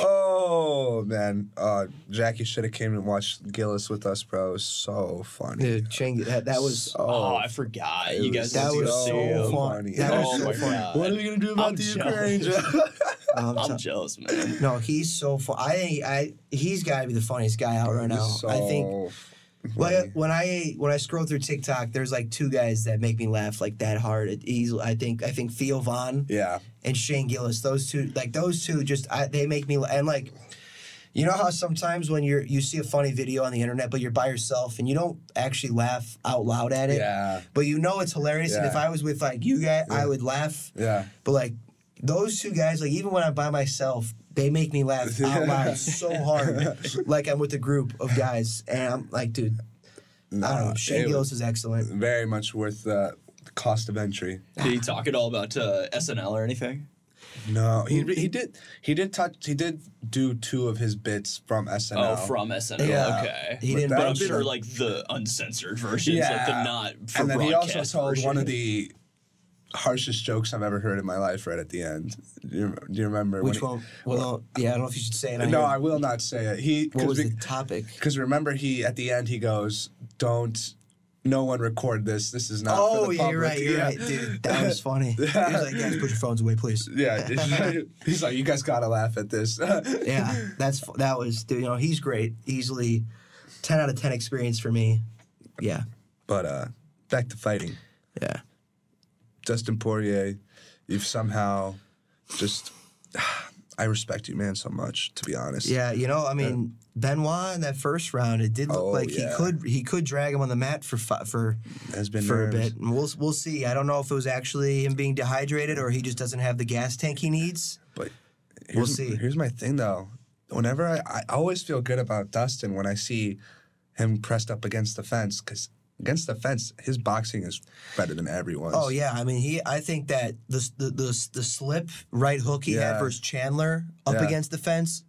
Oh man, uh, Jackie should have came and watched Gillis with us, bro. It was so funny. Dude, Chang, that, that was Oh, I forgot. It You guys that went to was go see so him. fun. That Oh was so my fun. God. What are we gonna do about I'm the jealous. Ukraine, Joe? Um, I'm so- jealous, man. no, he's so fun. I think I he's got to be the funniest guy out right now. So I think. Well, funny. when I when I scroll through TikTok, there's like two guys that make me laugh like that hard. It easily, I think I think Theo Vaughn Yeah. and Shane Gillis. Those two, like those two, just I, they make me and like, you know how sometimes when you're you see a funny video on the internet, but you're by yourself and you don't actually laugh out loud at it. Yeah. But you know it's hilarious, and Yeah. if I was with like you guys, I would laugh. Yeah. But like those two guys, like even when I'm by myself, they make me laugh out loud so hard, like I'm with a group of guys, and I'm like, dude. I don't know. Shane it Gillis was is excellent. very much worth uh, the cost of entry. Did he talk at all about uh, S N L or anything? No, he he did he did touch he did do two of his bits from S N L. Oh, from S N L. Yeah. Okay. He didn't But I'm mention sure it. like the uncensored versions, like the not for and then he also broadcast told one of version. the harshest jokes I've ever heard in my life right at the end. Do you, do you remember? Which when one? Well, yeah, I don't know if you should say it. He, on no, here. I will not say it. He What was because the topic? because remember he at the end he goes, "Don't no one record this. This is not." Oh, for the yeah, you're public." right. You're yeah. right, dude. That was funny. He was like, guys, put your phones away, please. Yeah, he's like, you guys gotta laugh at this. Yeah, that's that was. Dude, you know, he's great. Easily, ten out of ten experience for me. Yeah, But uh, back to fighting. yeah. Dustin Poirier, you've somehow just. I respect you, man, so much. To be honest. Yeah, you know, I mean, Benoit in that first round, it did look Oh, like yeah. he could he could drag him on the mat for fi- for Has been for nerves. a bit, and we'll we'll see. I don't know if it was actually him being dehydrated or he just doesn't have the gas tank he needs. But We'll here's, see. Here's my thing, though. Whenever I, I always feel good about Dustin when I see him pressed up against the fence, because against the fence, his boxing is better than everyone's. Oh yeah, I mean he. I think that the the the, the slip right hook he had Yeah. versus Chandler up Yeah. against the fence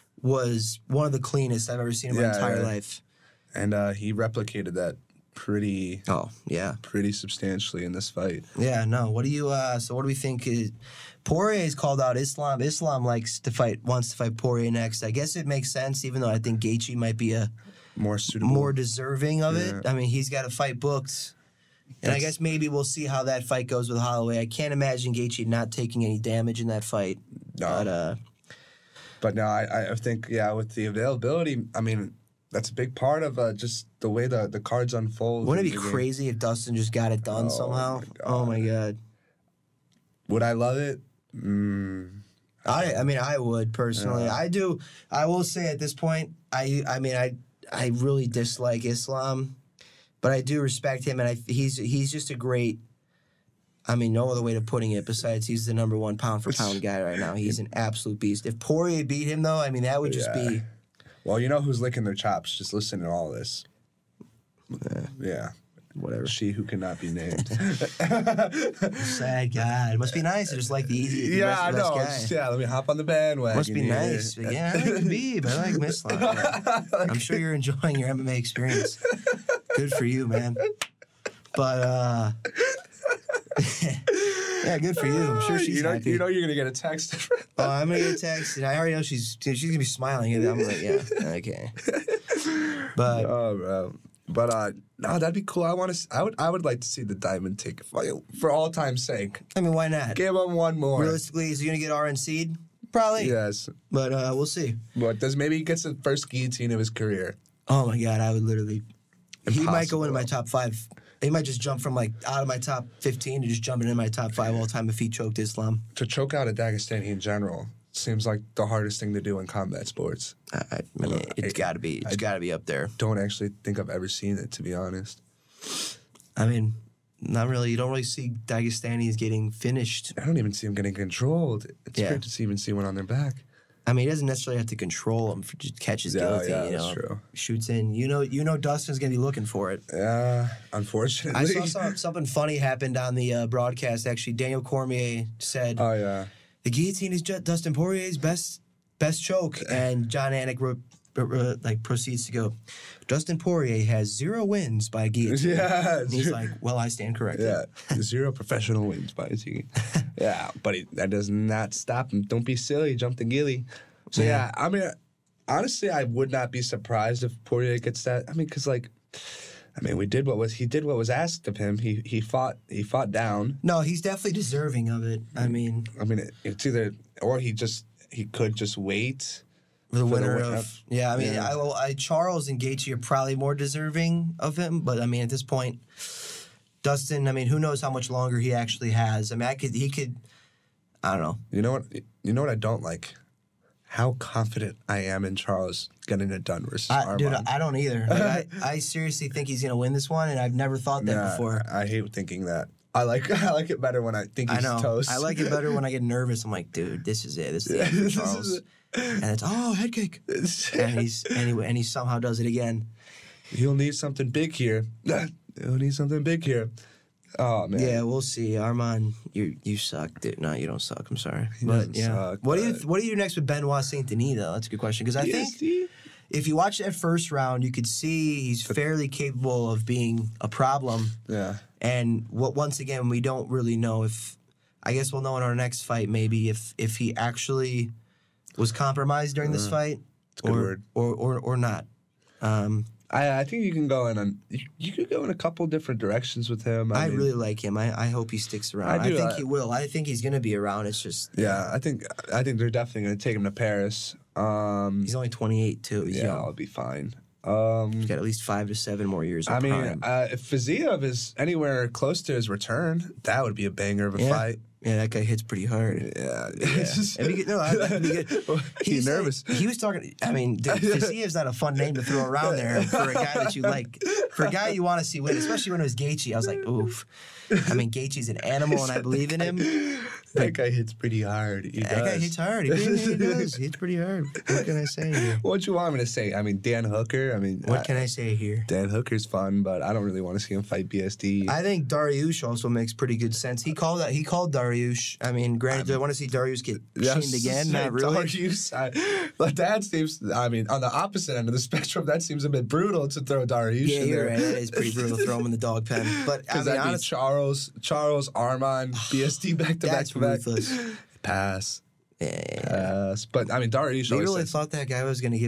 was one of the cleanest I've ever seen in my Yeah, entire yeah. life. And uh, he replicated that pretty, Oh yeah, pretty substantially in this fight. yeah. No, what do you? Uh, so what do we think? Is, Poirier's called out Islam. Islam likes to fight, wants to fight Poirier next. I guess it makes sense, even though I think Gaethje might be a more suitable. more deserving of it. Yeah. I mean, he's got a fight booked. And I That's- guess maybe we'll see how that fight goes with Holloway. I can't imagine Gaethje not taking any damage in that fight. No. But, uh, But no, I, I think, yeah, with the availability, I mean, that's a big part of uh, just the way the, the cards unfold. wouldn't it in be the game. crazy if Dustin just got it done Oh, somehow? my Oh, my God. Would I love it? Mm, I I mean, I would personally. Yeah. I do. I will say at this point, I I mean, I I really dislike Islam, but I do respect him, and I he's he's just a great. I mean, no other way to putting it besides he's the number one pound for pound guy right now. He's an absolute beast. If Poirier beat him, though, I mean, that would just Yeah. be. well, you know who's licking their chops? Just listen to all this. Yeah. Whatever. She who cannot be named. Sad guy. It must be nice to just like the easy. The yeah, rest I of us know. guy. Just, yeah, let me hop on the bandwagon. Must be here. nice. But yeah, I like Khabib. I like Islam. Yeah. I'm sure you're enjoying your M M A experience. Good for you, man. But uh yeah, good for you. I'm sure she's you know, happy. You know you're going to get a text. Oh, I'm gonna get a text, and I already know she's she's gonna be smiling. And I'm like, yeah, okay. But oh, bro. But uh, no, that'd be cool. I want to. I would. I would like to see the Diamond take it for all time's sake. I mean, why not? Give him one more. Realistically, is he gonna get R N C'd? Probably. Yes. But uh, we'll see. But does maybe he gets the first guillotine of his career? Oh my God, I would literally. He might go Impossible. into my top five. He might just jump from like out of my top fifteen to just jumping into my top five all time if he choked Islam. To choke out a Dagestani in general seems like the hardest thing to do in combat sports. I, I mean, Uh, it's I- got to be. It's I- got to be up there. Don't actually think I've ever seen it, to be honest. I mean, not really. You don't really see Dagestanis getting finished. I don't even see him getting controlled. It's Yeah. great to see even see one on their back. I mean, he doesn't necessarily have to control him for just catch his Yeah, guillotine. yeah, you that's know, true. shoots in. You know, you know, Dustin's gonna be looking for it. Yeah, unfortunately. I saw some, something funny happened on the uh, broadcast. Actually, Daniel Cormier said Oh yeah. the guillotine is just Dustin Poirier's best best choke, and John Anik ro- ro- like proceeds to go. Dustin Poirier has zero wins by guillotine. Yeah. And he's like, well, I stand corrected. Yeah, zero professional wins by his team. Yeah, but he, that does not stop him. Don't be silly. Jump the gilly. So yeah. Yeah. I mean, honestly, I would not be surprised if Poirier gets that. I mean, because like, I mean, we did what was he did what was asked of him. He he fought he fought down. No, he's definitely deserving of it. I mean, I mean, it, it's either or he just he could just wait. the the winner win- of yeah. I mean, yeah. I, will- I Charles and Gaethje are probably more deserving of him, but I mean, at this point, Dustin. I mean, who knows how much longer he actually has? I mean, I could he could. I don't know. You know what? You know what I don't like? How confident I am in Charles getting it done versus I, Armand. dude, I don't either. Like, I, I seriously think he's gonna win this one, and I've never thought that Nah, before. I hate thinking that. I like I like it better when I think I he's know. toast. I like it better when I get nervous. I'm like, dude, this is it. This is the Yeah, end for this Charles. is it. And it's oh head kick, and he's anyway, and he somehow does it again. He'll need something big here. He'll need something big here. Oh man. Yeah, we'll see. Armand, you you suck, dude. No, you don't suck. I'm sorry, He but doesn't yeah. suck, what do you but- What do you do next with Benoit Saint Denis though? That's a good question because I think P S D? if you watch that first round, you could see he's fairly capable of being a problem. Yeah. And what once again, we don't really know if. I guess we'll know in our next fight maybe if if he actually was compromised during this fight, a good or, word. or or or not. Um, I I think you can go in on you, you could go in a couple different directions with him. I, I mean, really like him. I, I hope he sticks around. I I, do, think I- he will. I think he's going to be around. It's just Yeah, I think I think they're definitely going to take him to Paris. Um, he's only twenty-eight too. He's yeah, young. I'll be fine. Um, He's got at least five to seven more years of I mean, prime. uh, if Fiziev is anywhere close to his return, that would be a banger of a Yeah. fight. Yeah, that guy hits pretty hard. Yeah, If he get, no, that'd be good. He was nervous. He was talking. I mean, dude, Fiziev's not a fun name to throw around there for a guy that you like, for a guy you want to see win, especially when it was Gaethje. I was like, oof. I mean, Gaethje's an animal, and I believe in him. That guy hits pretty hard. He That guy does. hits hard. He, he does. He hits pretty hard. What can I say here? What you want me to say? I mean, Dan Hooker. I mean, What I- can I say here? Dan Hooker's fun, but I don't really want to see him fight B S D. I think Dariush also makes pretty good sense. He called that. He called Dariush. I mean, granted, do I want to see Dariush get Yes, chinned again? Not really. Darius, I, but that seems. I mean, on the opposite end of the spectrum, that seems a bit brutal to throw Darius Yeah, in you're there. right. That is pretty brutal. Throw him in the dog pen. But I Because mean, that'd be honestly, Charles, Charles Armand, B S D back to back that's to back. ruthless. Pass, Yeah, yeah, yeah. pass. But I mean, Darius They always really says, thought that guy was going to give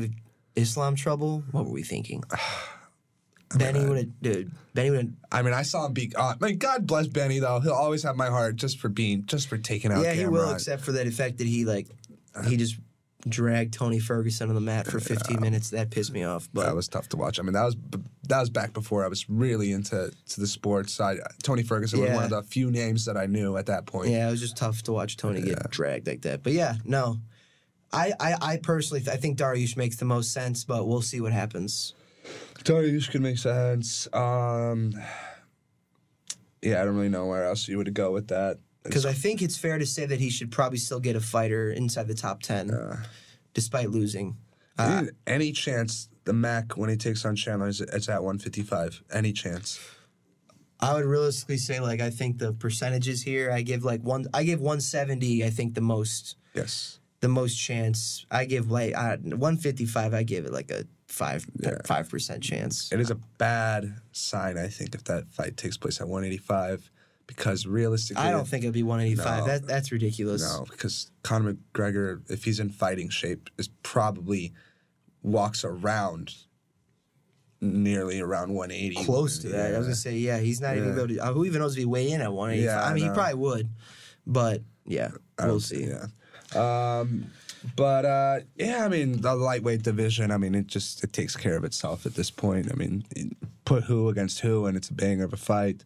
Islam trouble, what were we thinking? Benny would have, dude. Benny would have. I mean, I saw him beat. Uh, I mean, God bless Benny though. He'll always have my heart just for being, just for taking out. Yeah, he will, Gamrot. except for that fact that he like, he just dragged Tony Ferguson on the mat for fifteen yeah. minutes. That pissed me off. But that was tough to watch. I mean, that was that was back before I was really into to the sports side. Tony Ferguson yeah. was one of the few names that I knew at that point. Yeah, it was just tough to watch Tony yeah. get dragged like that. But yeah, no, I I, I personally th- I think Dariush makes the most sense, but we'll see what happens. Dariush could make sense. Um, yeah, I don't really know where else you would go with that. Because I think it's fair to say that he should probably still get a fighter inside the top ten, uh, despite losing. Uh, any chance the Mac, when he takes on Chandler, is it's at one fifty-five? Any chance? I would realistically say, like, I think the percentages here, I give like one. I give one seventy. I think the most. Yes. The most chance. I give like uh, one fifty-five. I give it like a five yeah. five percent chance. It is a bad sign, I think, if that fight takes place at one eighty-five. Because realistically, I don't think it'll be one eighty-five. No, that that's ridiculous. No, because Conor McGregor, if he's in fighting shape, is probably walks around nearly around one eighty. Close to that. Yeah. I was gonna say, yeah, he's not yeah. even able to. Uh, who even knows if he weigh in at one eighty-five? Yeah, I mean, no. he probably would, but yeah, we'll see. Yeah. Um, but uh, yeah, I mean, the lightweight division. I mean, it just it takes care of itself at this point. I mean, put who against who, and it's a banger of a fight.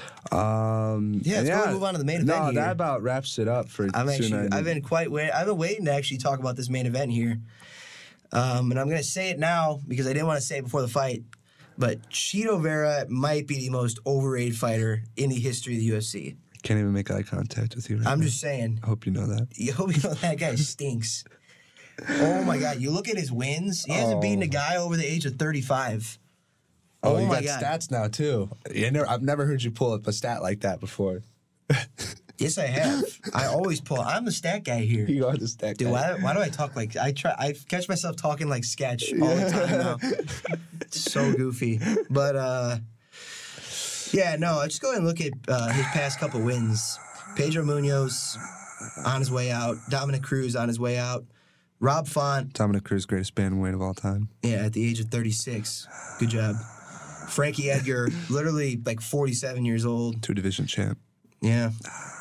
Um, yeah, let's yeah, go move on to the main event. No, here. that about wraps it up for. I'm actually, I've been quite wait. I've been waiting to actually talk about this main event here, um, and I'm gonna say it now because I didn't want to say it before the fight. But Chito Vera might be the most overrated fighter in the history of the U F C. Can't even make eye contact with you right I'm now. just saying. I hope you know that. You hope you know that guy stinks. Oh my God! You look at his wins. He hasn't oh. beaten a guy over the age of thirty-five. Oh, oh you my got God. stats now too. You never, I've never heard you pull up a stat like that before. Yes, I have. I always pull. I'm the stat guy here. You are the stat Dude, guy. Dude, why, why do I talk like I try? I catch myself talking like sketch all the time now. It's so goofy, but uh, yeah, no. I just go ahead and look at uh, his past couple wins. Pedro Munoz on his way out. Dominic Cruz on his way out. Rob Font. Dominic Cruz, greatest bantamweight of all time. Yeah, at the age of thirty-six. Good job. Frankie Edgar, literally like forty-seven years old. Two division champ. Yeah.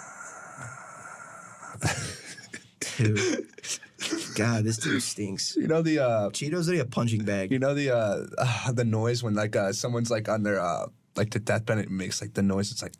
Dude. God, this dude stinks. You know the uh Cheeto's literally a punching bag. You know the uh, uh the noise when like uh someone's like on their uh like the deathbed, it makes like the noise. It's like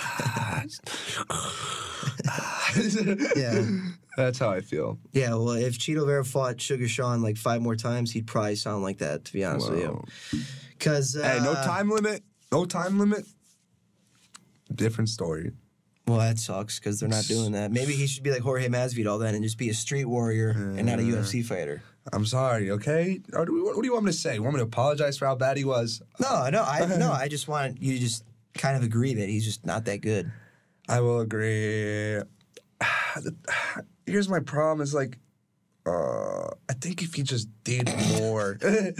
yeah. That's how I feel. Yeah, well, if Chito Vera fought Sugar Sean like five more times, he'd probably sound like that, to be honest Whoa. with you. Because uh, hey, no time limit. No time limit. Different story. Well, that sucks because they're not doing that. Maybe he should be like Jorge Masvidal then and just be a street warrior uh, and not a U F C fighter. I'm sorry, okay? Or do we, what do you want me to say? You want me to apologize for how bad he was? No, no, I no. I just want you to just kind of agree that he's just not that good. I will agree. Here's my problem: is like, uh, I think if he just did more.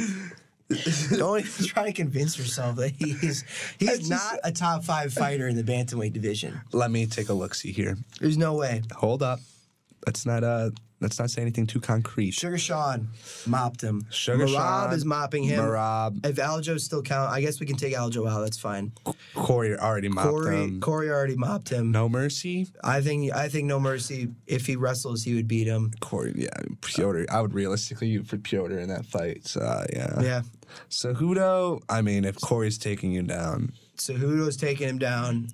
Don't even try to convince yourself that he's he's just, not a top five fighter in the bantamweight division. Let me take a look. See here. There's no way. Hold up. Let's not uh. Let's not say anything too concrete. Sugar Sean mopped him. Sugar Marab Sean is mopping him. Marab. If Aljo still count, I guess we can take Aljo out. That's fine. Corey already mopped Corey, him. Corey already mopped him. No Mercy. I think. I think No Mercy. If he wrestles, he would beat him. Corey, yeah, Piotr. I would realistically for Piotr in that fight. So uh, yeah. Yeah. Cejudo. I mean, if Corey's taking you down, Cejudo's taking him down.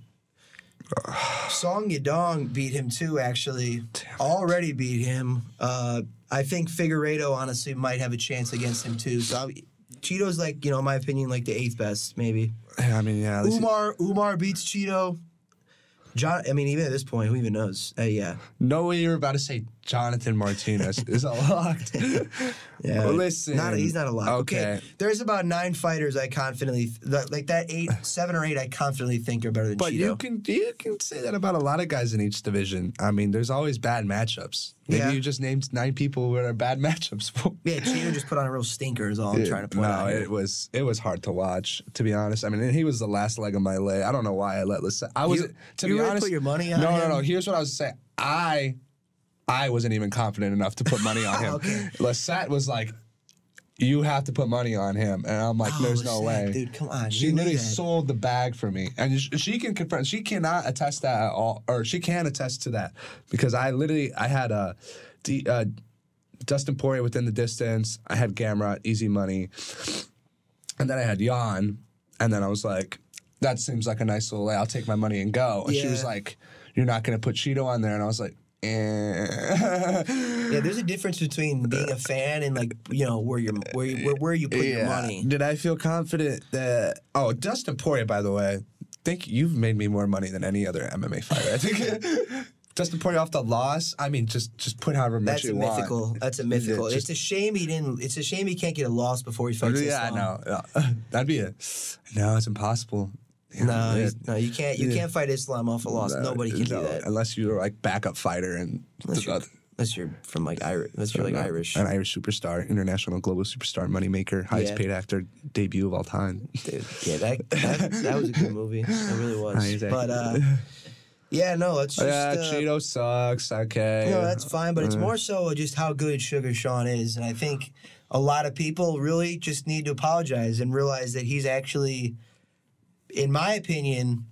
Song Yadong beat him too, actually. Damn. Already beat him. Uh, I think Figueiredo, honestly, might have a chance against him too. So I'll, Cheeto's like, you know, in my opinion, like the eighth best, maybe. I mean, yeah. Umar it... Umar beats Cheeto. John, I mean, even at this point, who even knows? Uh, yeah. No way you're about to say Jonathan Martinez is a locked. Yeah. Well, listen. Not, he's not a lock. Okay. okay. There's about nine fighters I confidently, like that eight, seven or eight I confidently think are better than but Cheeto. you can you can say that about a lot of guys in each division. I mean, there's always bad matchups. Maybe yeah. you just named nine people who are bad matchups. Yeah, Cheeto just put on a real stinker is all I'm it, trying to point no, out. No, it was it was hard to watch, to be honest. I mean, he was the last leg of my leg. I don't know why I let Lisette. I was you, to you be really honest. Put your money on no, him? no, no. Here's what I was saying. I I wasn't even confident enough to put money on him. Okay. Lisette was like, you have to put money on him. And I'm like, Oh, there's no Zach, way. dude, come on. She You knew literally that. sold the bag for me. And sh- she can confirm, she cannot attest that at all, or she can attest to that. Because I literally, I had a, D, uh, Dustin Poirier within the distance. I had Gamrot, easy money. And then I had Jan. And then I was like, that seems like a nice little lay. I'll take my money and go. And she Yeah. was like, you're not going to put Cheeto on there. And I was like, eh. Yeah, there's a difference between being a fan and like you know where you're where you, where, where you put your money. Did I feel confident that? Oh, Dustin Poirier, by the way, I think you've made me more money than any other M M A fighter. I think Dustin Poirier off the loss. I mean, just just put however much That's you a want. mythical. That's a mythical. Yeah, it's just- a shame he didn't. It's a shame he can't get a loss before he fights. Yeah, I Islam. know. Yeah. That'd be a. No, it's impossible. Yeah, No, yeah. he's- no, you can't. You Yeah. can't fight Islam off a loss. No, Nobody can no, do that unless you're like backup fighter and unless you're, unless you're from like Irish. Unless you're like Irish. an Irish superstar, international global superstar, moneymaker, highest Yeah. paid actor debut of all time. Dude, yeah, that, that that was a good movie. It really was. Nice, eh? But uh, yeah, no, it's just yeah, uh, Cheeto sucks. Okay, No, that's fine, but it's Uh, more so just how good Sugar Sean is, and I think a lot of people really just need to apologize and realize that he's actually, in my opinion,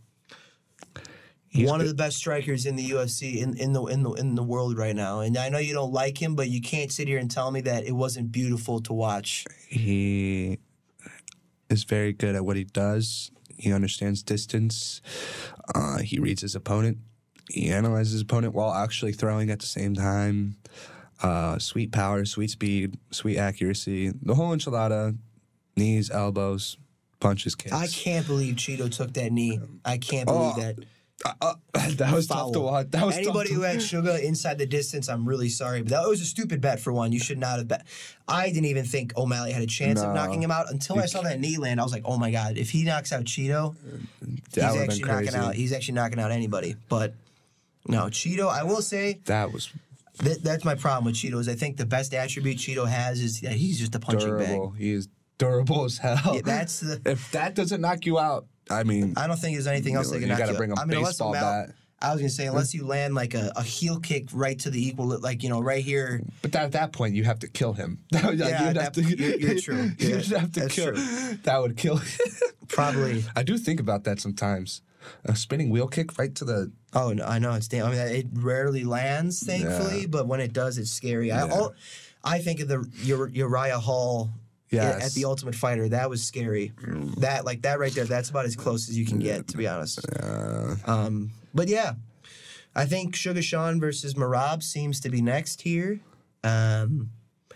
He's one of good. the best strikers in the U F C in, in the in the in the world right now. And I know you don't like him, but you can't sit here and tell me that it wasn't beautiful to watch. He is very good at what he does. He understands distance. Uh, he reads his opponent. He analyzes his opponent while actually throwing at the same time. Uh, sweet power, sweet speed, sweet accuracy. The whole enchilada, knees, elbows, punches, kicks. I can't believe Cheeto took that knee. I can't believe Oh, that. Uh, uh, that was Foul. tough to watch. That was Anybody tough who to had Sugar inside the distance, I'm really sorry, but that was a stupid bet for one. You should not have bet. I didn't even think O'Malley had a chance No. of knocking him out until I saw that knee land. I was like, oh my god, if he knocks out Cheeto, That he's would've been actually knocking crazy. out. He's actually knocking out anybody. But no, Cheeto. I will say That was that that's my problem with Cheeto. Is I think the best attribute Cheeto has is that he's just a punching durable. bag. He is durable as hell. Yeah, that's the. if that doesn't knock you out, I mean, I don't think there's anything else You that can know, you knock gotta you bring out. a I mean, unless baseball O'Malley- bat. I was gonna say unless you land like a, a heel kick right to the equal, like you know, right here. but that, at that point, you have to kill him. yeah, you'd at have that to, point, you're- you're true. You'd Yeah, have to that's kill. true. That would kill. Probably. I do think about that sometimes. A spinning wheel kick right to the. Oh no, I know it's damn. I mean, it rarely lands, thankfully, Yeah. but when it does, it's scary. I, Yeah. all, I think of the Ur- Uriah Hall i- Yes. at the Ultimate Fighter. That was scary. That like that right there. That's about as close as you can get, to be honest. Uh, Um, but yeah, I think Sugar Sean versus Marab seems to be next here. Um,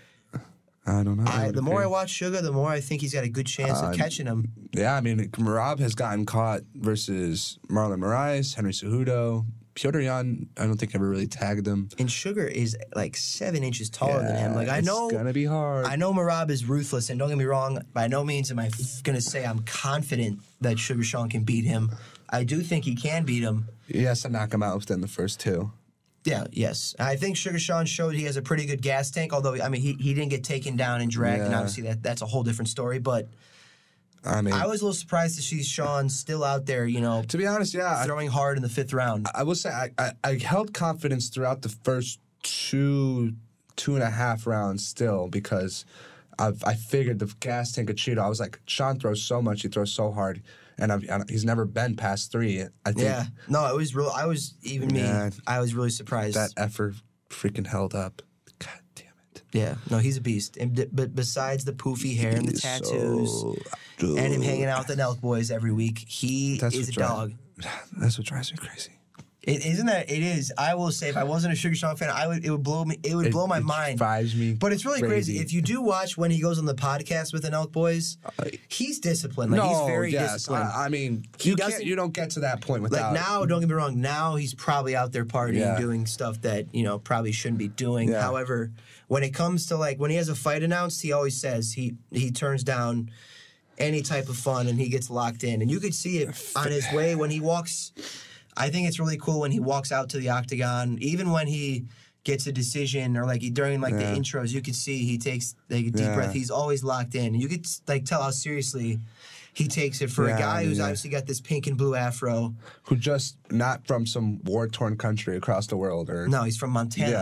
I don't know. I, would the more I agree. watch Sugar, the more I think he's got a good chance Uh, of catching him. Yeah, I mean, Marab has gotten caught versus Marlon Moraes, Henry Cejudo, Piotr Jan. I don't think ever really tagged him. And Sugar is like seven inches taller than him. Like I it's know. gonna be hard. I know Marab is ruthless, and don't get me wrong, by no means am I f- going to say I'm confident that Sugar Sean can beat him. I do think he can beat him. He has to knock him out within the first two. Yeah, yes. I think Sugar Sean showed he has a pretty good gas tank, although, I mean, he, he didn't get taken down and dragged, and Yeah. obviously that, that's a whole different story. But I mean, I was a little surprised to see Sean still out there, you know, to be honest, yeah, I, throwing hard in the fifth round. I will say I, I, I held confidence throughout the first two, two and a half rounds still because I've, I figured the gas tank of Cheeto. I was like, Sean throws so much, he throws so hard, and I've, I, he's never been past three. I think Yeah. No, it was real. I was, even me, Yeah. I was really surprised. that effort freaking held up. God damn it. Yeah, no, he's a beast. And, d- but besides the poofy hair and the He's tattoos so- and him hanging out with the Nelk boys every week, he That's is a what drives- dog. That's what drives me crazy. It, isn't that? It is. I will say, if I wasn't a Sugar Sean fan, I would. It would blow me. It would It- blow my it mind. drives me But it's really crazy. crazy. If you do watch when he goes on the podcast with the Nelk boys, he's disciplined. Like no, he's very yes. disciplined. I, I mean, He you doesn't- can't. You don't get to that point like without. now, don't get me wrong. Now he's probably out there partying, Yeah. doing stuff that you know probably shouldn't be doing. Yeah. However, when it comes to like when he has a fight announced, he always says he he turns down any type of fun and he gets locked in. And you could see it on his way when he walks. I think it's really cool when he walks out to the octagon, even when he gets a decision or like he, during like Yeah. the intros, you could see he takes like a deep Yeah. breath. He's always locked in. And you could like tell how seriously he takes it for Yeah, a guy who's yeah. obviously got this pink and blue afro. who just not from some war torn country across the world or No, he's from Montana. yeah,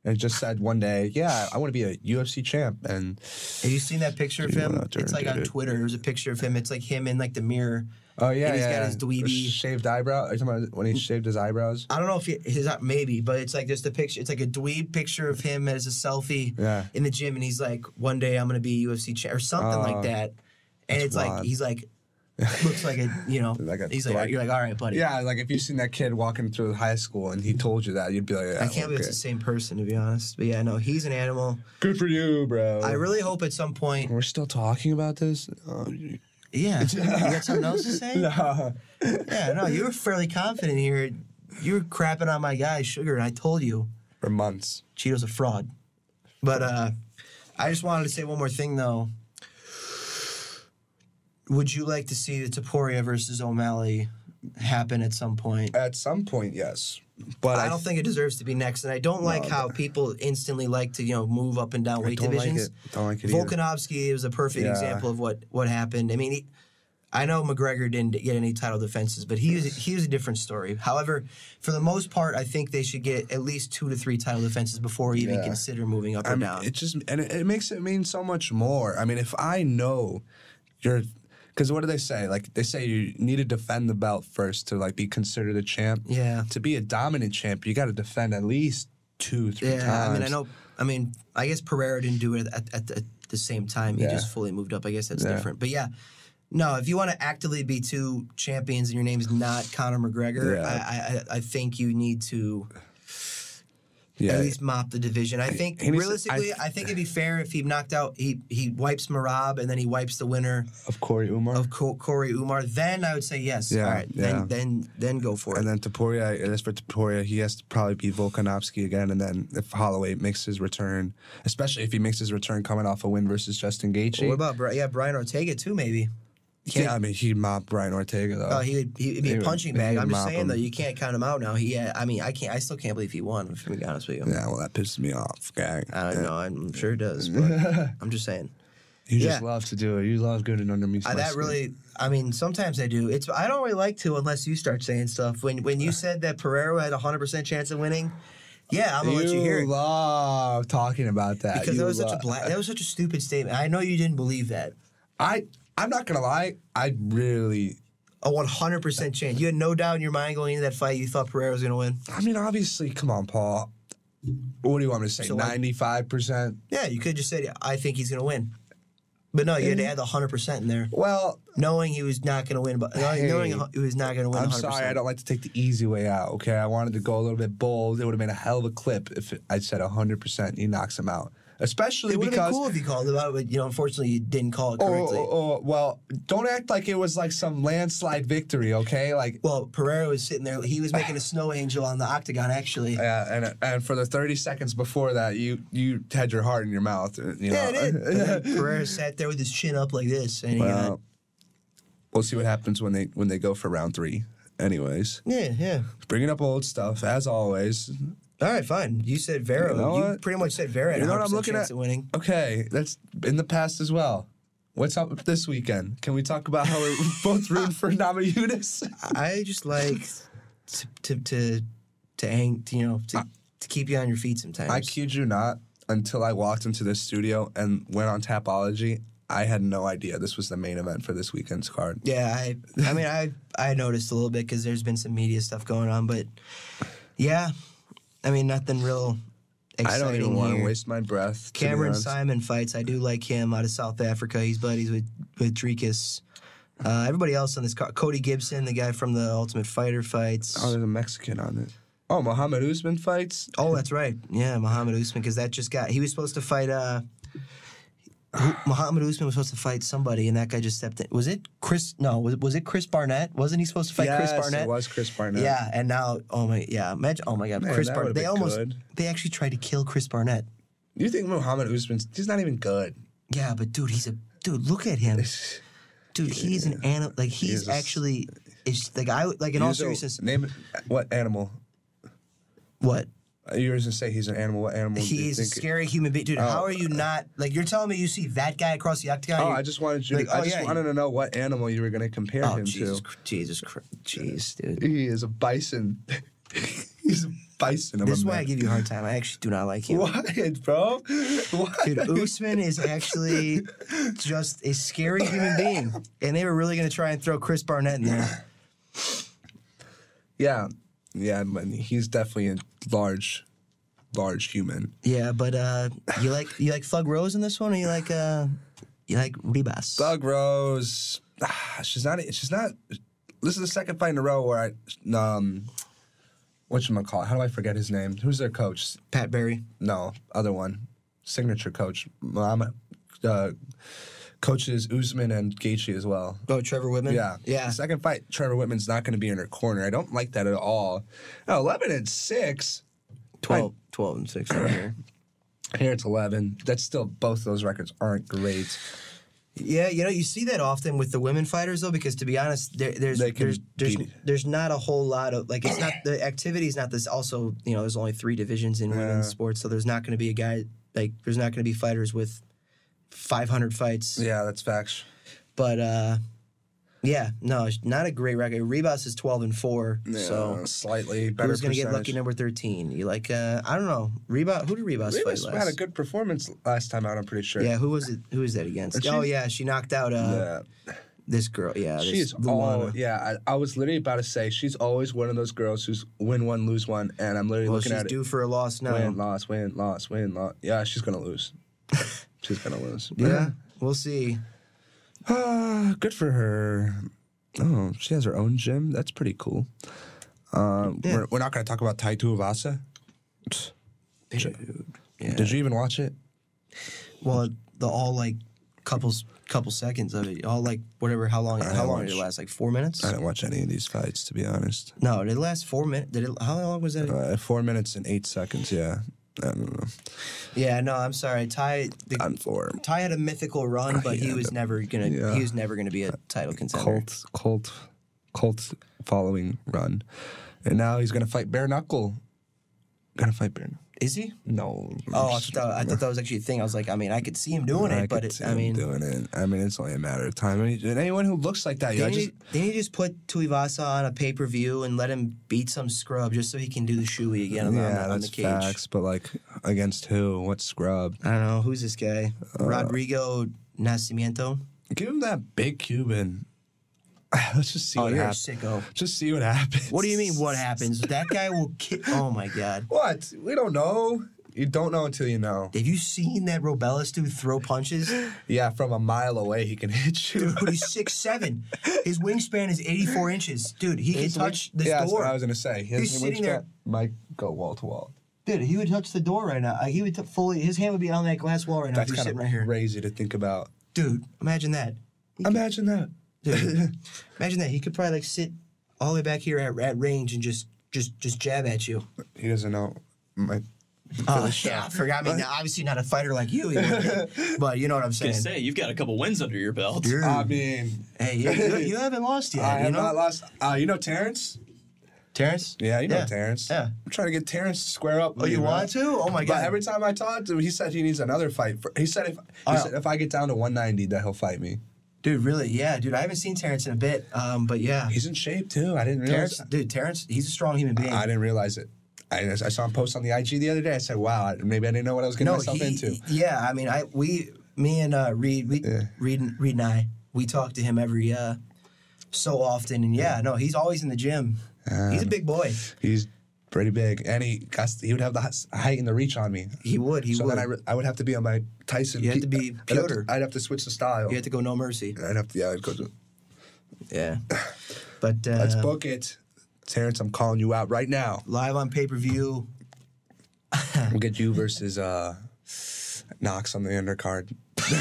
and just said one day, "Yeah, I want to be a U F C champ." And have you seen that picture of Dude, him? went out there It's and like did on it. Twitter. There's a picture of him. It's like him in like the mirror. oh yeah, And he's yeah, got yeah. his dweeby- shaved eyebrow. Are you talking about when he shaved his eyebrows? I don't know if he, his maybe, but it's like just a picture. It's like a dweeb picture of him as a selfie Yeah. in the gym, and he's like, "One day I'm gonna be a U F C champ" or something Oh, like that. And it's like wild. he's like, looks like a you know, Like a he's like, threat. you're like, all right, buddy. Yeah, like if you seen that kid walking through high school and he told you that, you'd be like, yeah, I can't believe it's the same person, to be honest. But yeah, no, he's an animal. Good for you, bro. I really hope at some point. We're still talking about this. Oh, you- Yeah, you got something else to say? no. Yeah, no, you were fairly confident here. You were crapping on my guy Sugar, and I told you For months. Cheeto's a fraud. But uh, I just wanted to say one more thing, though. Would you like to see the Taporia versus O'Malley happen at some point? At some point, yes. But I I, don't think it deserves to be next, and I don't like No, how people instantly like to, you know, move up and down I weight don't like divisions. it. Don't like it either. Volkanovski is a perfect Yeah. example of what, what happened. I mean, he, I know McGregor didn't get any title defenses, but he was he was a different story. However, for the most part, I think they should get at least two to three title defenses before you even Yeah. consider moving up or I mean, down. it just and it, it makes it mean so much more. I mean, if I know you're, because what do they say? Like they say you need to defend the belt first to like be considered a champ. Yeah. To be a dominant champ, you got to defend at least two, three Yeah, times. I mean, I know. I mean, I guess Pereira didn't do it at, at, the, at the same time. He Yeah. just fully moved up. I guess that's Yeah. different. But yeah, no. If you want to actively be two champions and your name is not Conor McGregor, Yeah. I, I I think you need to Yeah. at least mop the division. I think he needs to- realistically, I, I- think it'd be fair if he knocked out he he wipes Marab and then he wipes the winner Of Corey Umar. of Co- Corey Umar. Then I would say yes. Yeah, All right. yeah. Then then then go for it. And then Taporia, as for Taporia, he has to probably beat Volkanovski again. And then if Holloway makes his return, especially if he makes his return coming off a win versus Justin Gaethje. what about Bri- yeah Brian Ortega too? Maybe. yeah, I mean, he'd mop Brian Ortega, though. Oh, he would he'd be He a would- punching he bag. would I'm just mop saying him. though, you can't count him out now. He, yeah, I mean, I can't. I still can't believe he won. If I'm being honest with you, Yeah, well, that pisses me off, gang. I don't know. I'm sure it does, but I'm just saying. You just Yeah. love to do it. You love getting underneath Uh, my that skin. really, I mean, sometimes I do. It's I don't really like to unless you start saying stuff. When when you said that Pereira had a hundred percent chance of winning, yeah, I'm gonna let you hear it love talking about that. because You that was such a love- black, that was such a stupid statement. I know you didn't believe that. I, I'm not going to lie. I really... A one hundred percent chance. You had no doubt in your mind going into that fight. You thought Pereira was gonna win. I mean, obviously, come on, Paul. What do you want me to say? So, like- ninety-five percent? Yeah, you could just say I think he's gonna win, but no, you had to add the hundred percent in there, Well, knowing he was not gonna win. But knowing he was not gonna win. I'm one hundred percent. sorry. I don't like to take the easy way out, okay? I wanted to go a little bit bold. It would have been a hell of a clip if it, I said one hundred percent he knocks him out. Especially It would have because... been cool if you called it out, but you know, unfortunately, you didn't call it Oh, correctly. oh, oh, well, don't act like it was like some landslide victory, okay? Like, Well, Pereira was sitting there. He was making a snow angel on the octagon, actually. yeah, and and for the thirty seconds before that, you you had your heart in your mouth. You know? Yeah, it did. And then Pereira sat there with his chin up like this, and he got, Well, we'll see what happens when they when they go for round three. Anyways, yeah, yeah. bringing up old stuff as always. All right, fine. You said Vera. You know You, what? pretty much said Vera had You a know what one I'm hundred looking percent at? chance of winning. Okay, that's in the past as well. What's up this weekend? Can we talk about how we're both rooting for Namajunas? I just like to to to, to hang, to, you know, to, to keep you on your feet sometimes. I kid you not. Until I walked into this studio and went on Tapology, I had no idea this was the main event for this weekend's card. Yeah, I I mean I I noticed a little bit because there's been some media stuff going on, but yeah, I mean nothing real I exciting don't even want to here. waste my breath. to be Cameron honest. Simon fights. I do like him out of South Africa. He's buddies with with Dricus. Uh, everybody else on this card, Cody Gibson, the guy from the Ultimate Fighter, fights. Oh, there's a Mexican on it. Oh, Muhammad Usman fights? Oh, that's right. Yeah, Muhammad Usman, because that just got. He was supposed to fight. Uh, who- Muhammad Usman was supposed to fight somebody, and that guy just stepped in. Was it Chris? No, was, was it Chris Barnett? Wasn't he supposed to fight yes, Chris Barnett? it was Chris Barnett. Yeah, and now, oh my, yeah, imagine, oh my God, Man, Chris that Barnett. would've They been almost, good. they actually tried to kill Chris Barnett. You think Muhammad Usman's... He's not even good. Yeah, but dude, he's a dude. Look at him, dude. He's an animal. Like He he's is a s- actually. It's like I like in all He's a- seriousness. Name it. What animal? What? You were just going to say he's an animal. What animal do you He's a think? scary human being, dude. Oh. How are you not like? You're telling me you see that guy across the octagon? Oh, you're- I just wanted you. like, I oh, just yeah, wanted to know what animal you were going to compare Oh him Jesus, to. Chr- Jesus, Christ, jeez, dude. He is a bison. he's a bison. This is why I give you a hard time. I actually do not like you. What, bro? What? Dude, Usman is actually just a scary human being. And they were really going to try and throw Chris Barnett in there. Yeah. Yeah, but he's definitely a large, large human. Yeah, but uh, you like you like Thug Rose in this one, or you like uh, you like Ribas? Thug Rose. Ah, she's not. She's not. This is the second fight in a row where I. Um, whatchamacallit? How do I forget his name? Who's their coach? Pat Barry. No, other one. Signature coach. Muhammad. Uh, coaches Usman and Gaethje as well. Oh, Trevor Whitman? Yeah. Yeah. The second fight, Trevor Whitman's not going to be in her corner. I don't like that at all. No, eleven and six. twelve, twelve and six right here. Here it's eleven. That's still, both those records aren't great. Yeah, you know, you see that often with the women fighters, though, because to be honest, there, there's They can there's there's, beat it. there's not a whole lot of, like, it's not, the activity is not this, also, you know, there's only three divisions in women's sports, so there's not going to be a guy, like, there's not going to be fighters with five hundred fights. Yeah, that's facts. But, uh, yeah, no, it's not a great record. Ribas is twelve and four, Yeah, so slightly better who's going to get percentage. lucky number thirteen? You like, uh, I don't know. Ribas, who did Ribas, fight Ribas last? had a good performance last time out, I'm pretty sure. Yeah, who was it? Who was that against? She- Oh, yeah, she knocked out uh, Yeah. this girl. Yeah, this She's all, Luana. yeah, I, I was literally about to say, she's always one of those girls who's win one, lose one, and I'm literally Well, looking she's at due it. for a loss now. Win, loss, win, loss, win, loss. Yeah, she's going to lose. She's going to lose. Yeah, we'll see. Uh, good for her. Oh, she has her own gym. That's pretty cool. Um, Yeah. we're, we're not going to talk about Tai Tuivasa. Dude, yeah. Did you even watch it? Well, the all like couples couple seconds of it. All like whatever. How long? How didn't long did it watch- last? Like four minutes? I didn't watch any of these fights, to be honest. No, did it last four minutes? Did it? How long was that? Uh, four minutes and eight seconds, yeah. I don't know. Yeah, no, I'm sorry. Ty, the, I'm for Ty had a mythical run, but he Yeah, was but- never gonna. yeah. He was never gonna be a title contender. cult, cult, cult following run. And now he's going to fight Bare Knuckle. Going to fight Bare Knuckle. Is he? No. Oh, I thought, I thought that was actually a thing. I was like, I mean, I could see him doing I it, but could it, see I him mean, doing it. I mean, it's only a matter of time. I mean, and anyone who looks like that, They I need, just they need to just put Tuivasa on a pay per view and let him beat some scrub just so he can do the shoey again on, the- on yeah, the, on the that's cage. facts. But like, against who? What scrub? I don't know who's this guy, Uh, Rodrigo Nascimento. Give him that big Cuban. Let's just see Oh, what you're a happens. sicko. Just see what happens. What do you mean? What happens? That guy will kick. Oh my god! What? We don't know. You don't know until you know. Have you seen that Robellis dude throw punches? Yeah, from a mile away, he can hit you. Dude, he's six seven. His wingspan is eighty-four inches. Dude, he can His touch wing- this yeah, that's door. what I was gonna say. His He's sitting there- wingspan might go wall to wall. Dude, he would touch the door right now. Like, he would t- fully. His hand would be on that glass wall right now. That's if he was kind sitting of right here. crazy to think about. Dude, imagine that. Imagine that. Dude, imagine that. He could probably like sit all the way back here at, at range and just just just jab at you. He doesn't know. My Oh, yeah, I forgot. I mean, obviously not a fighter like you, he wouldn't be, but you know what I'm I saying. was gonna say you've got a couple wins under your belt. Dude. I mean, Hey, you, you, you haven't lost yet. I you have know? not lost. Uh, you know Terrence? Terrence? Yeah, you know Yeah. Terrence. Yeah. I'm trying to get Terrence to square up. Oh, with you me, bro. want to? Oh my But god! every time I talk to him, he said he needs another fight. For, he said if he Oh. said if I get down to one ninety, that he'll fight me. Dude, really? Yeah, dude. I haven't seen Terrence in a bit, um, but yeah, He's in shape too. I didn't realize. Terrence, dude, Terrence, he's a strong human being. I didn't realize it. I, I saw him post on the I G the other day. I said, "Wow, I- maybe I didn't know what I was getting no, myself he, into." yeah. I mean, I we, me and uh, Reed, we, Yeah. Reed, and- Reed and I, we talk to him every uh, so often, and yeah, no, he's always in the gym. he's a big boy. He's pretty big, and he got, he would have the h- height and the reach on me. He would. He so would. then I, re- I would have to be on my Tyson. You had Pe- to be I'd have to, Piotr. I'd have to switch the style. you have to go no mercy. I'd have to. Yeah, I'd go to. Yeah, but uh, Let's book it, Terrence. I'm calling you out right now. live on pay per view. We'll get you versus uh, Knox on the undercard.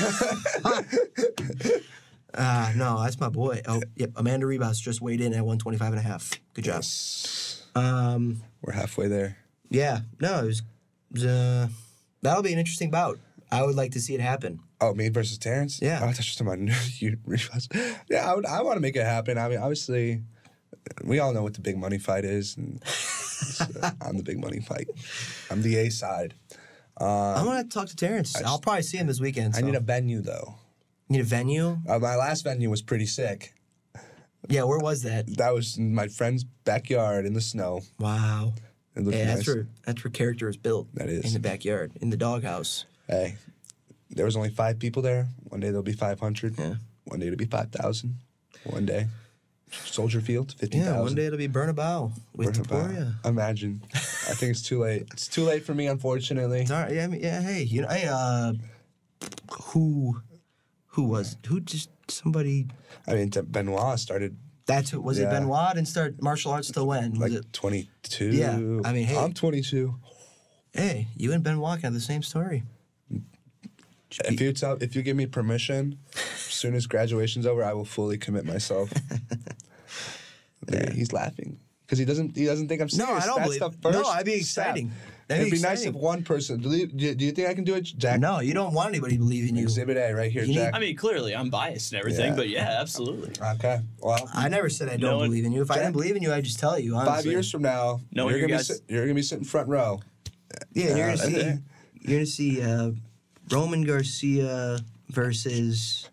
Ah, no, that's my boy. Oh, yep. Amanda Ribas just weighed in at one twenty-five and a half. Good job. Um, We're halfway there. yeah, no, it was, it was, uh, that'll be an interesting bout. I would like to see it happen. Oh, me versus Terrence? Yeah. Oh, I thought you were talking about you. Yeah, I, would, I want to make it happen. I mean, obviously, we all know what the big money fight is. And uh, I'm the big money fight. I'm the A side. I'm gonna talk to Terrence. I'll probably see him this weekend. I so. need a venue, though. need a venue. Uh, my last venue was pretty sick. Yeah, where was that? That was in my friend's backyard in the snow. Wow. It looked Yeah, nice. that's where that's where character is built. That is. in the backyard, in the doghouse. Hey, there was only five people there. One day there'll be five hundred. Yeah. One day it'll be five thousand. One day, Soldier Field, fifty thousand. Yeah, one day it'll be Bernabeu with Taporia. Imagine. I think it's too late. It's too late for me, unfortunately. It's all right. Yeah, I mean, yeah. Hey, you know, hey, uh, who, who was who? Just somebody. I mean, Benoit started That's who was Yeah. it. Benoit didn't start martial arts till when? Was like it? twenty-two. Yeah, I mean, hey. I'm twenty-two. Hey, you and Benoit have the same story. If you tell, if you give me permission, as soon as graduation's over, I will fully commit myself. Yeah. He's laughing because he doesn't. He doesn't think I'm No, serious. I don't That's believe- the no, first I'd be step. exciting. That'd It'd be be nice if exciting. one person. Do you, do you think I can do it, Jack? No, you don't want anybody to believe in you. Exhibit A right here, You need- Jack. I mean, clearly I'm biased and everything, Yeah. but yeah, absolutely. Okay. Well, I never said I don't No one- believe in you. If I Jack, didn't believe in you, I'd just tell you. Honestly. five years from now, Knowing you're you gonna guys- be sit, you're gonna be sitting front row. Yeah, you're Uh, gonna see. You're gonna see uh, Roman Garcia versus.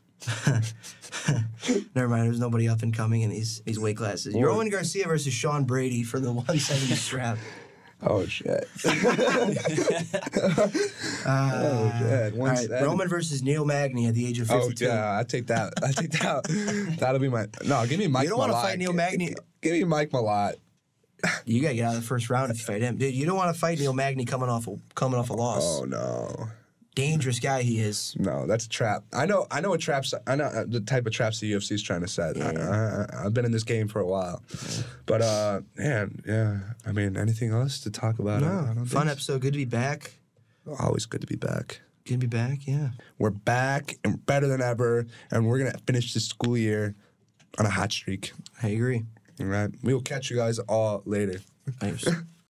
Never mind. There's nobody up and coming in these these weight classes. Or- Roman Garcia versus Sean Brady for the one seventy strap. Oh shit. Uh, oh shit. all One right, seventy. Roman versus Neil Magny at the age of Oh fifty-two. yeah, I take that. I take that. That'll be my. No, give me Mike. You don't wanna Malott. fight Neil Magny? Give me Mike Malott. You gotta get out of the first round if you fight him, dude. You don't want to fight Neil Magny coming off a, coming off a loss. Oh no. Dangerous guy he is. No, that's a trap. I know. I know what traps. I know uh, the type of traps the U F C is trying to set. I, I, I've been in this game for a while, but uh, man, yeah. I mean, anything else to talk about? I, I No, don't fun think episode. Good to be back. so. Always good to be back. Good to be back. Yeah. We're back and better than ever, and we're gonna finish this school year on a hot streak. I agree. All right. We will catch you guys all later. Thanks.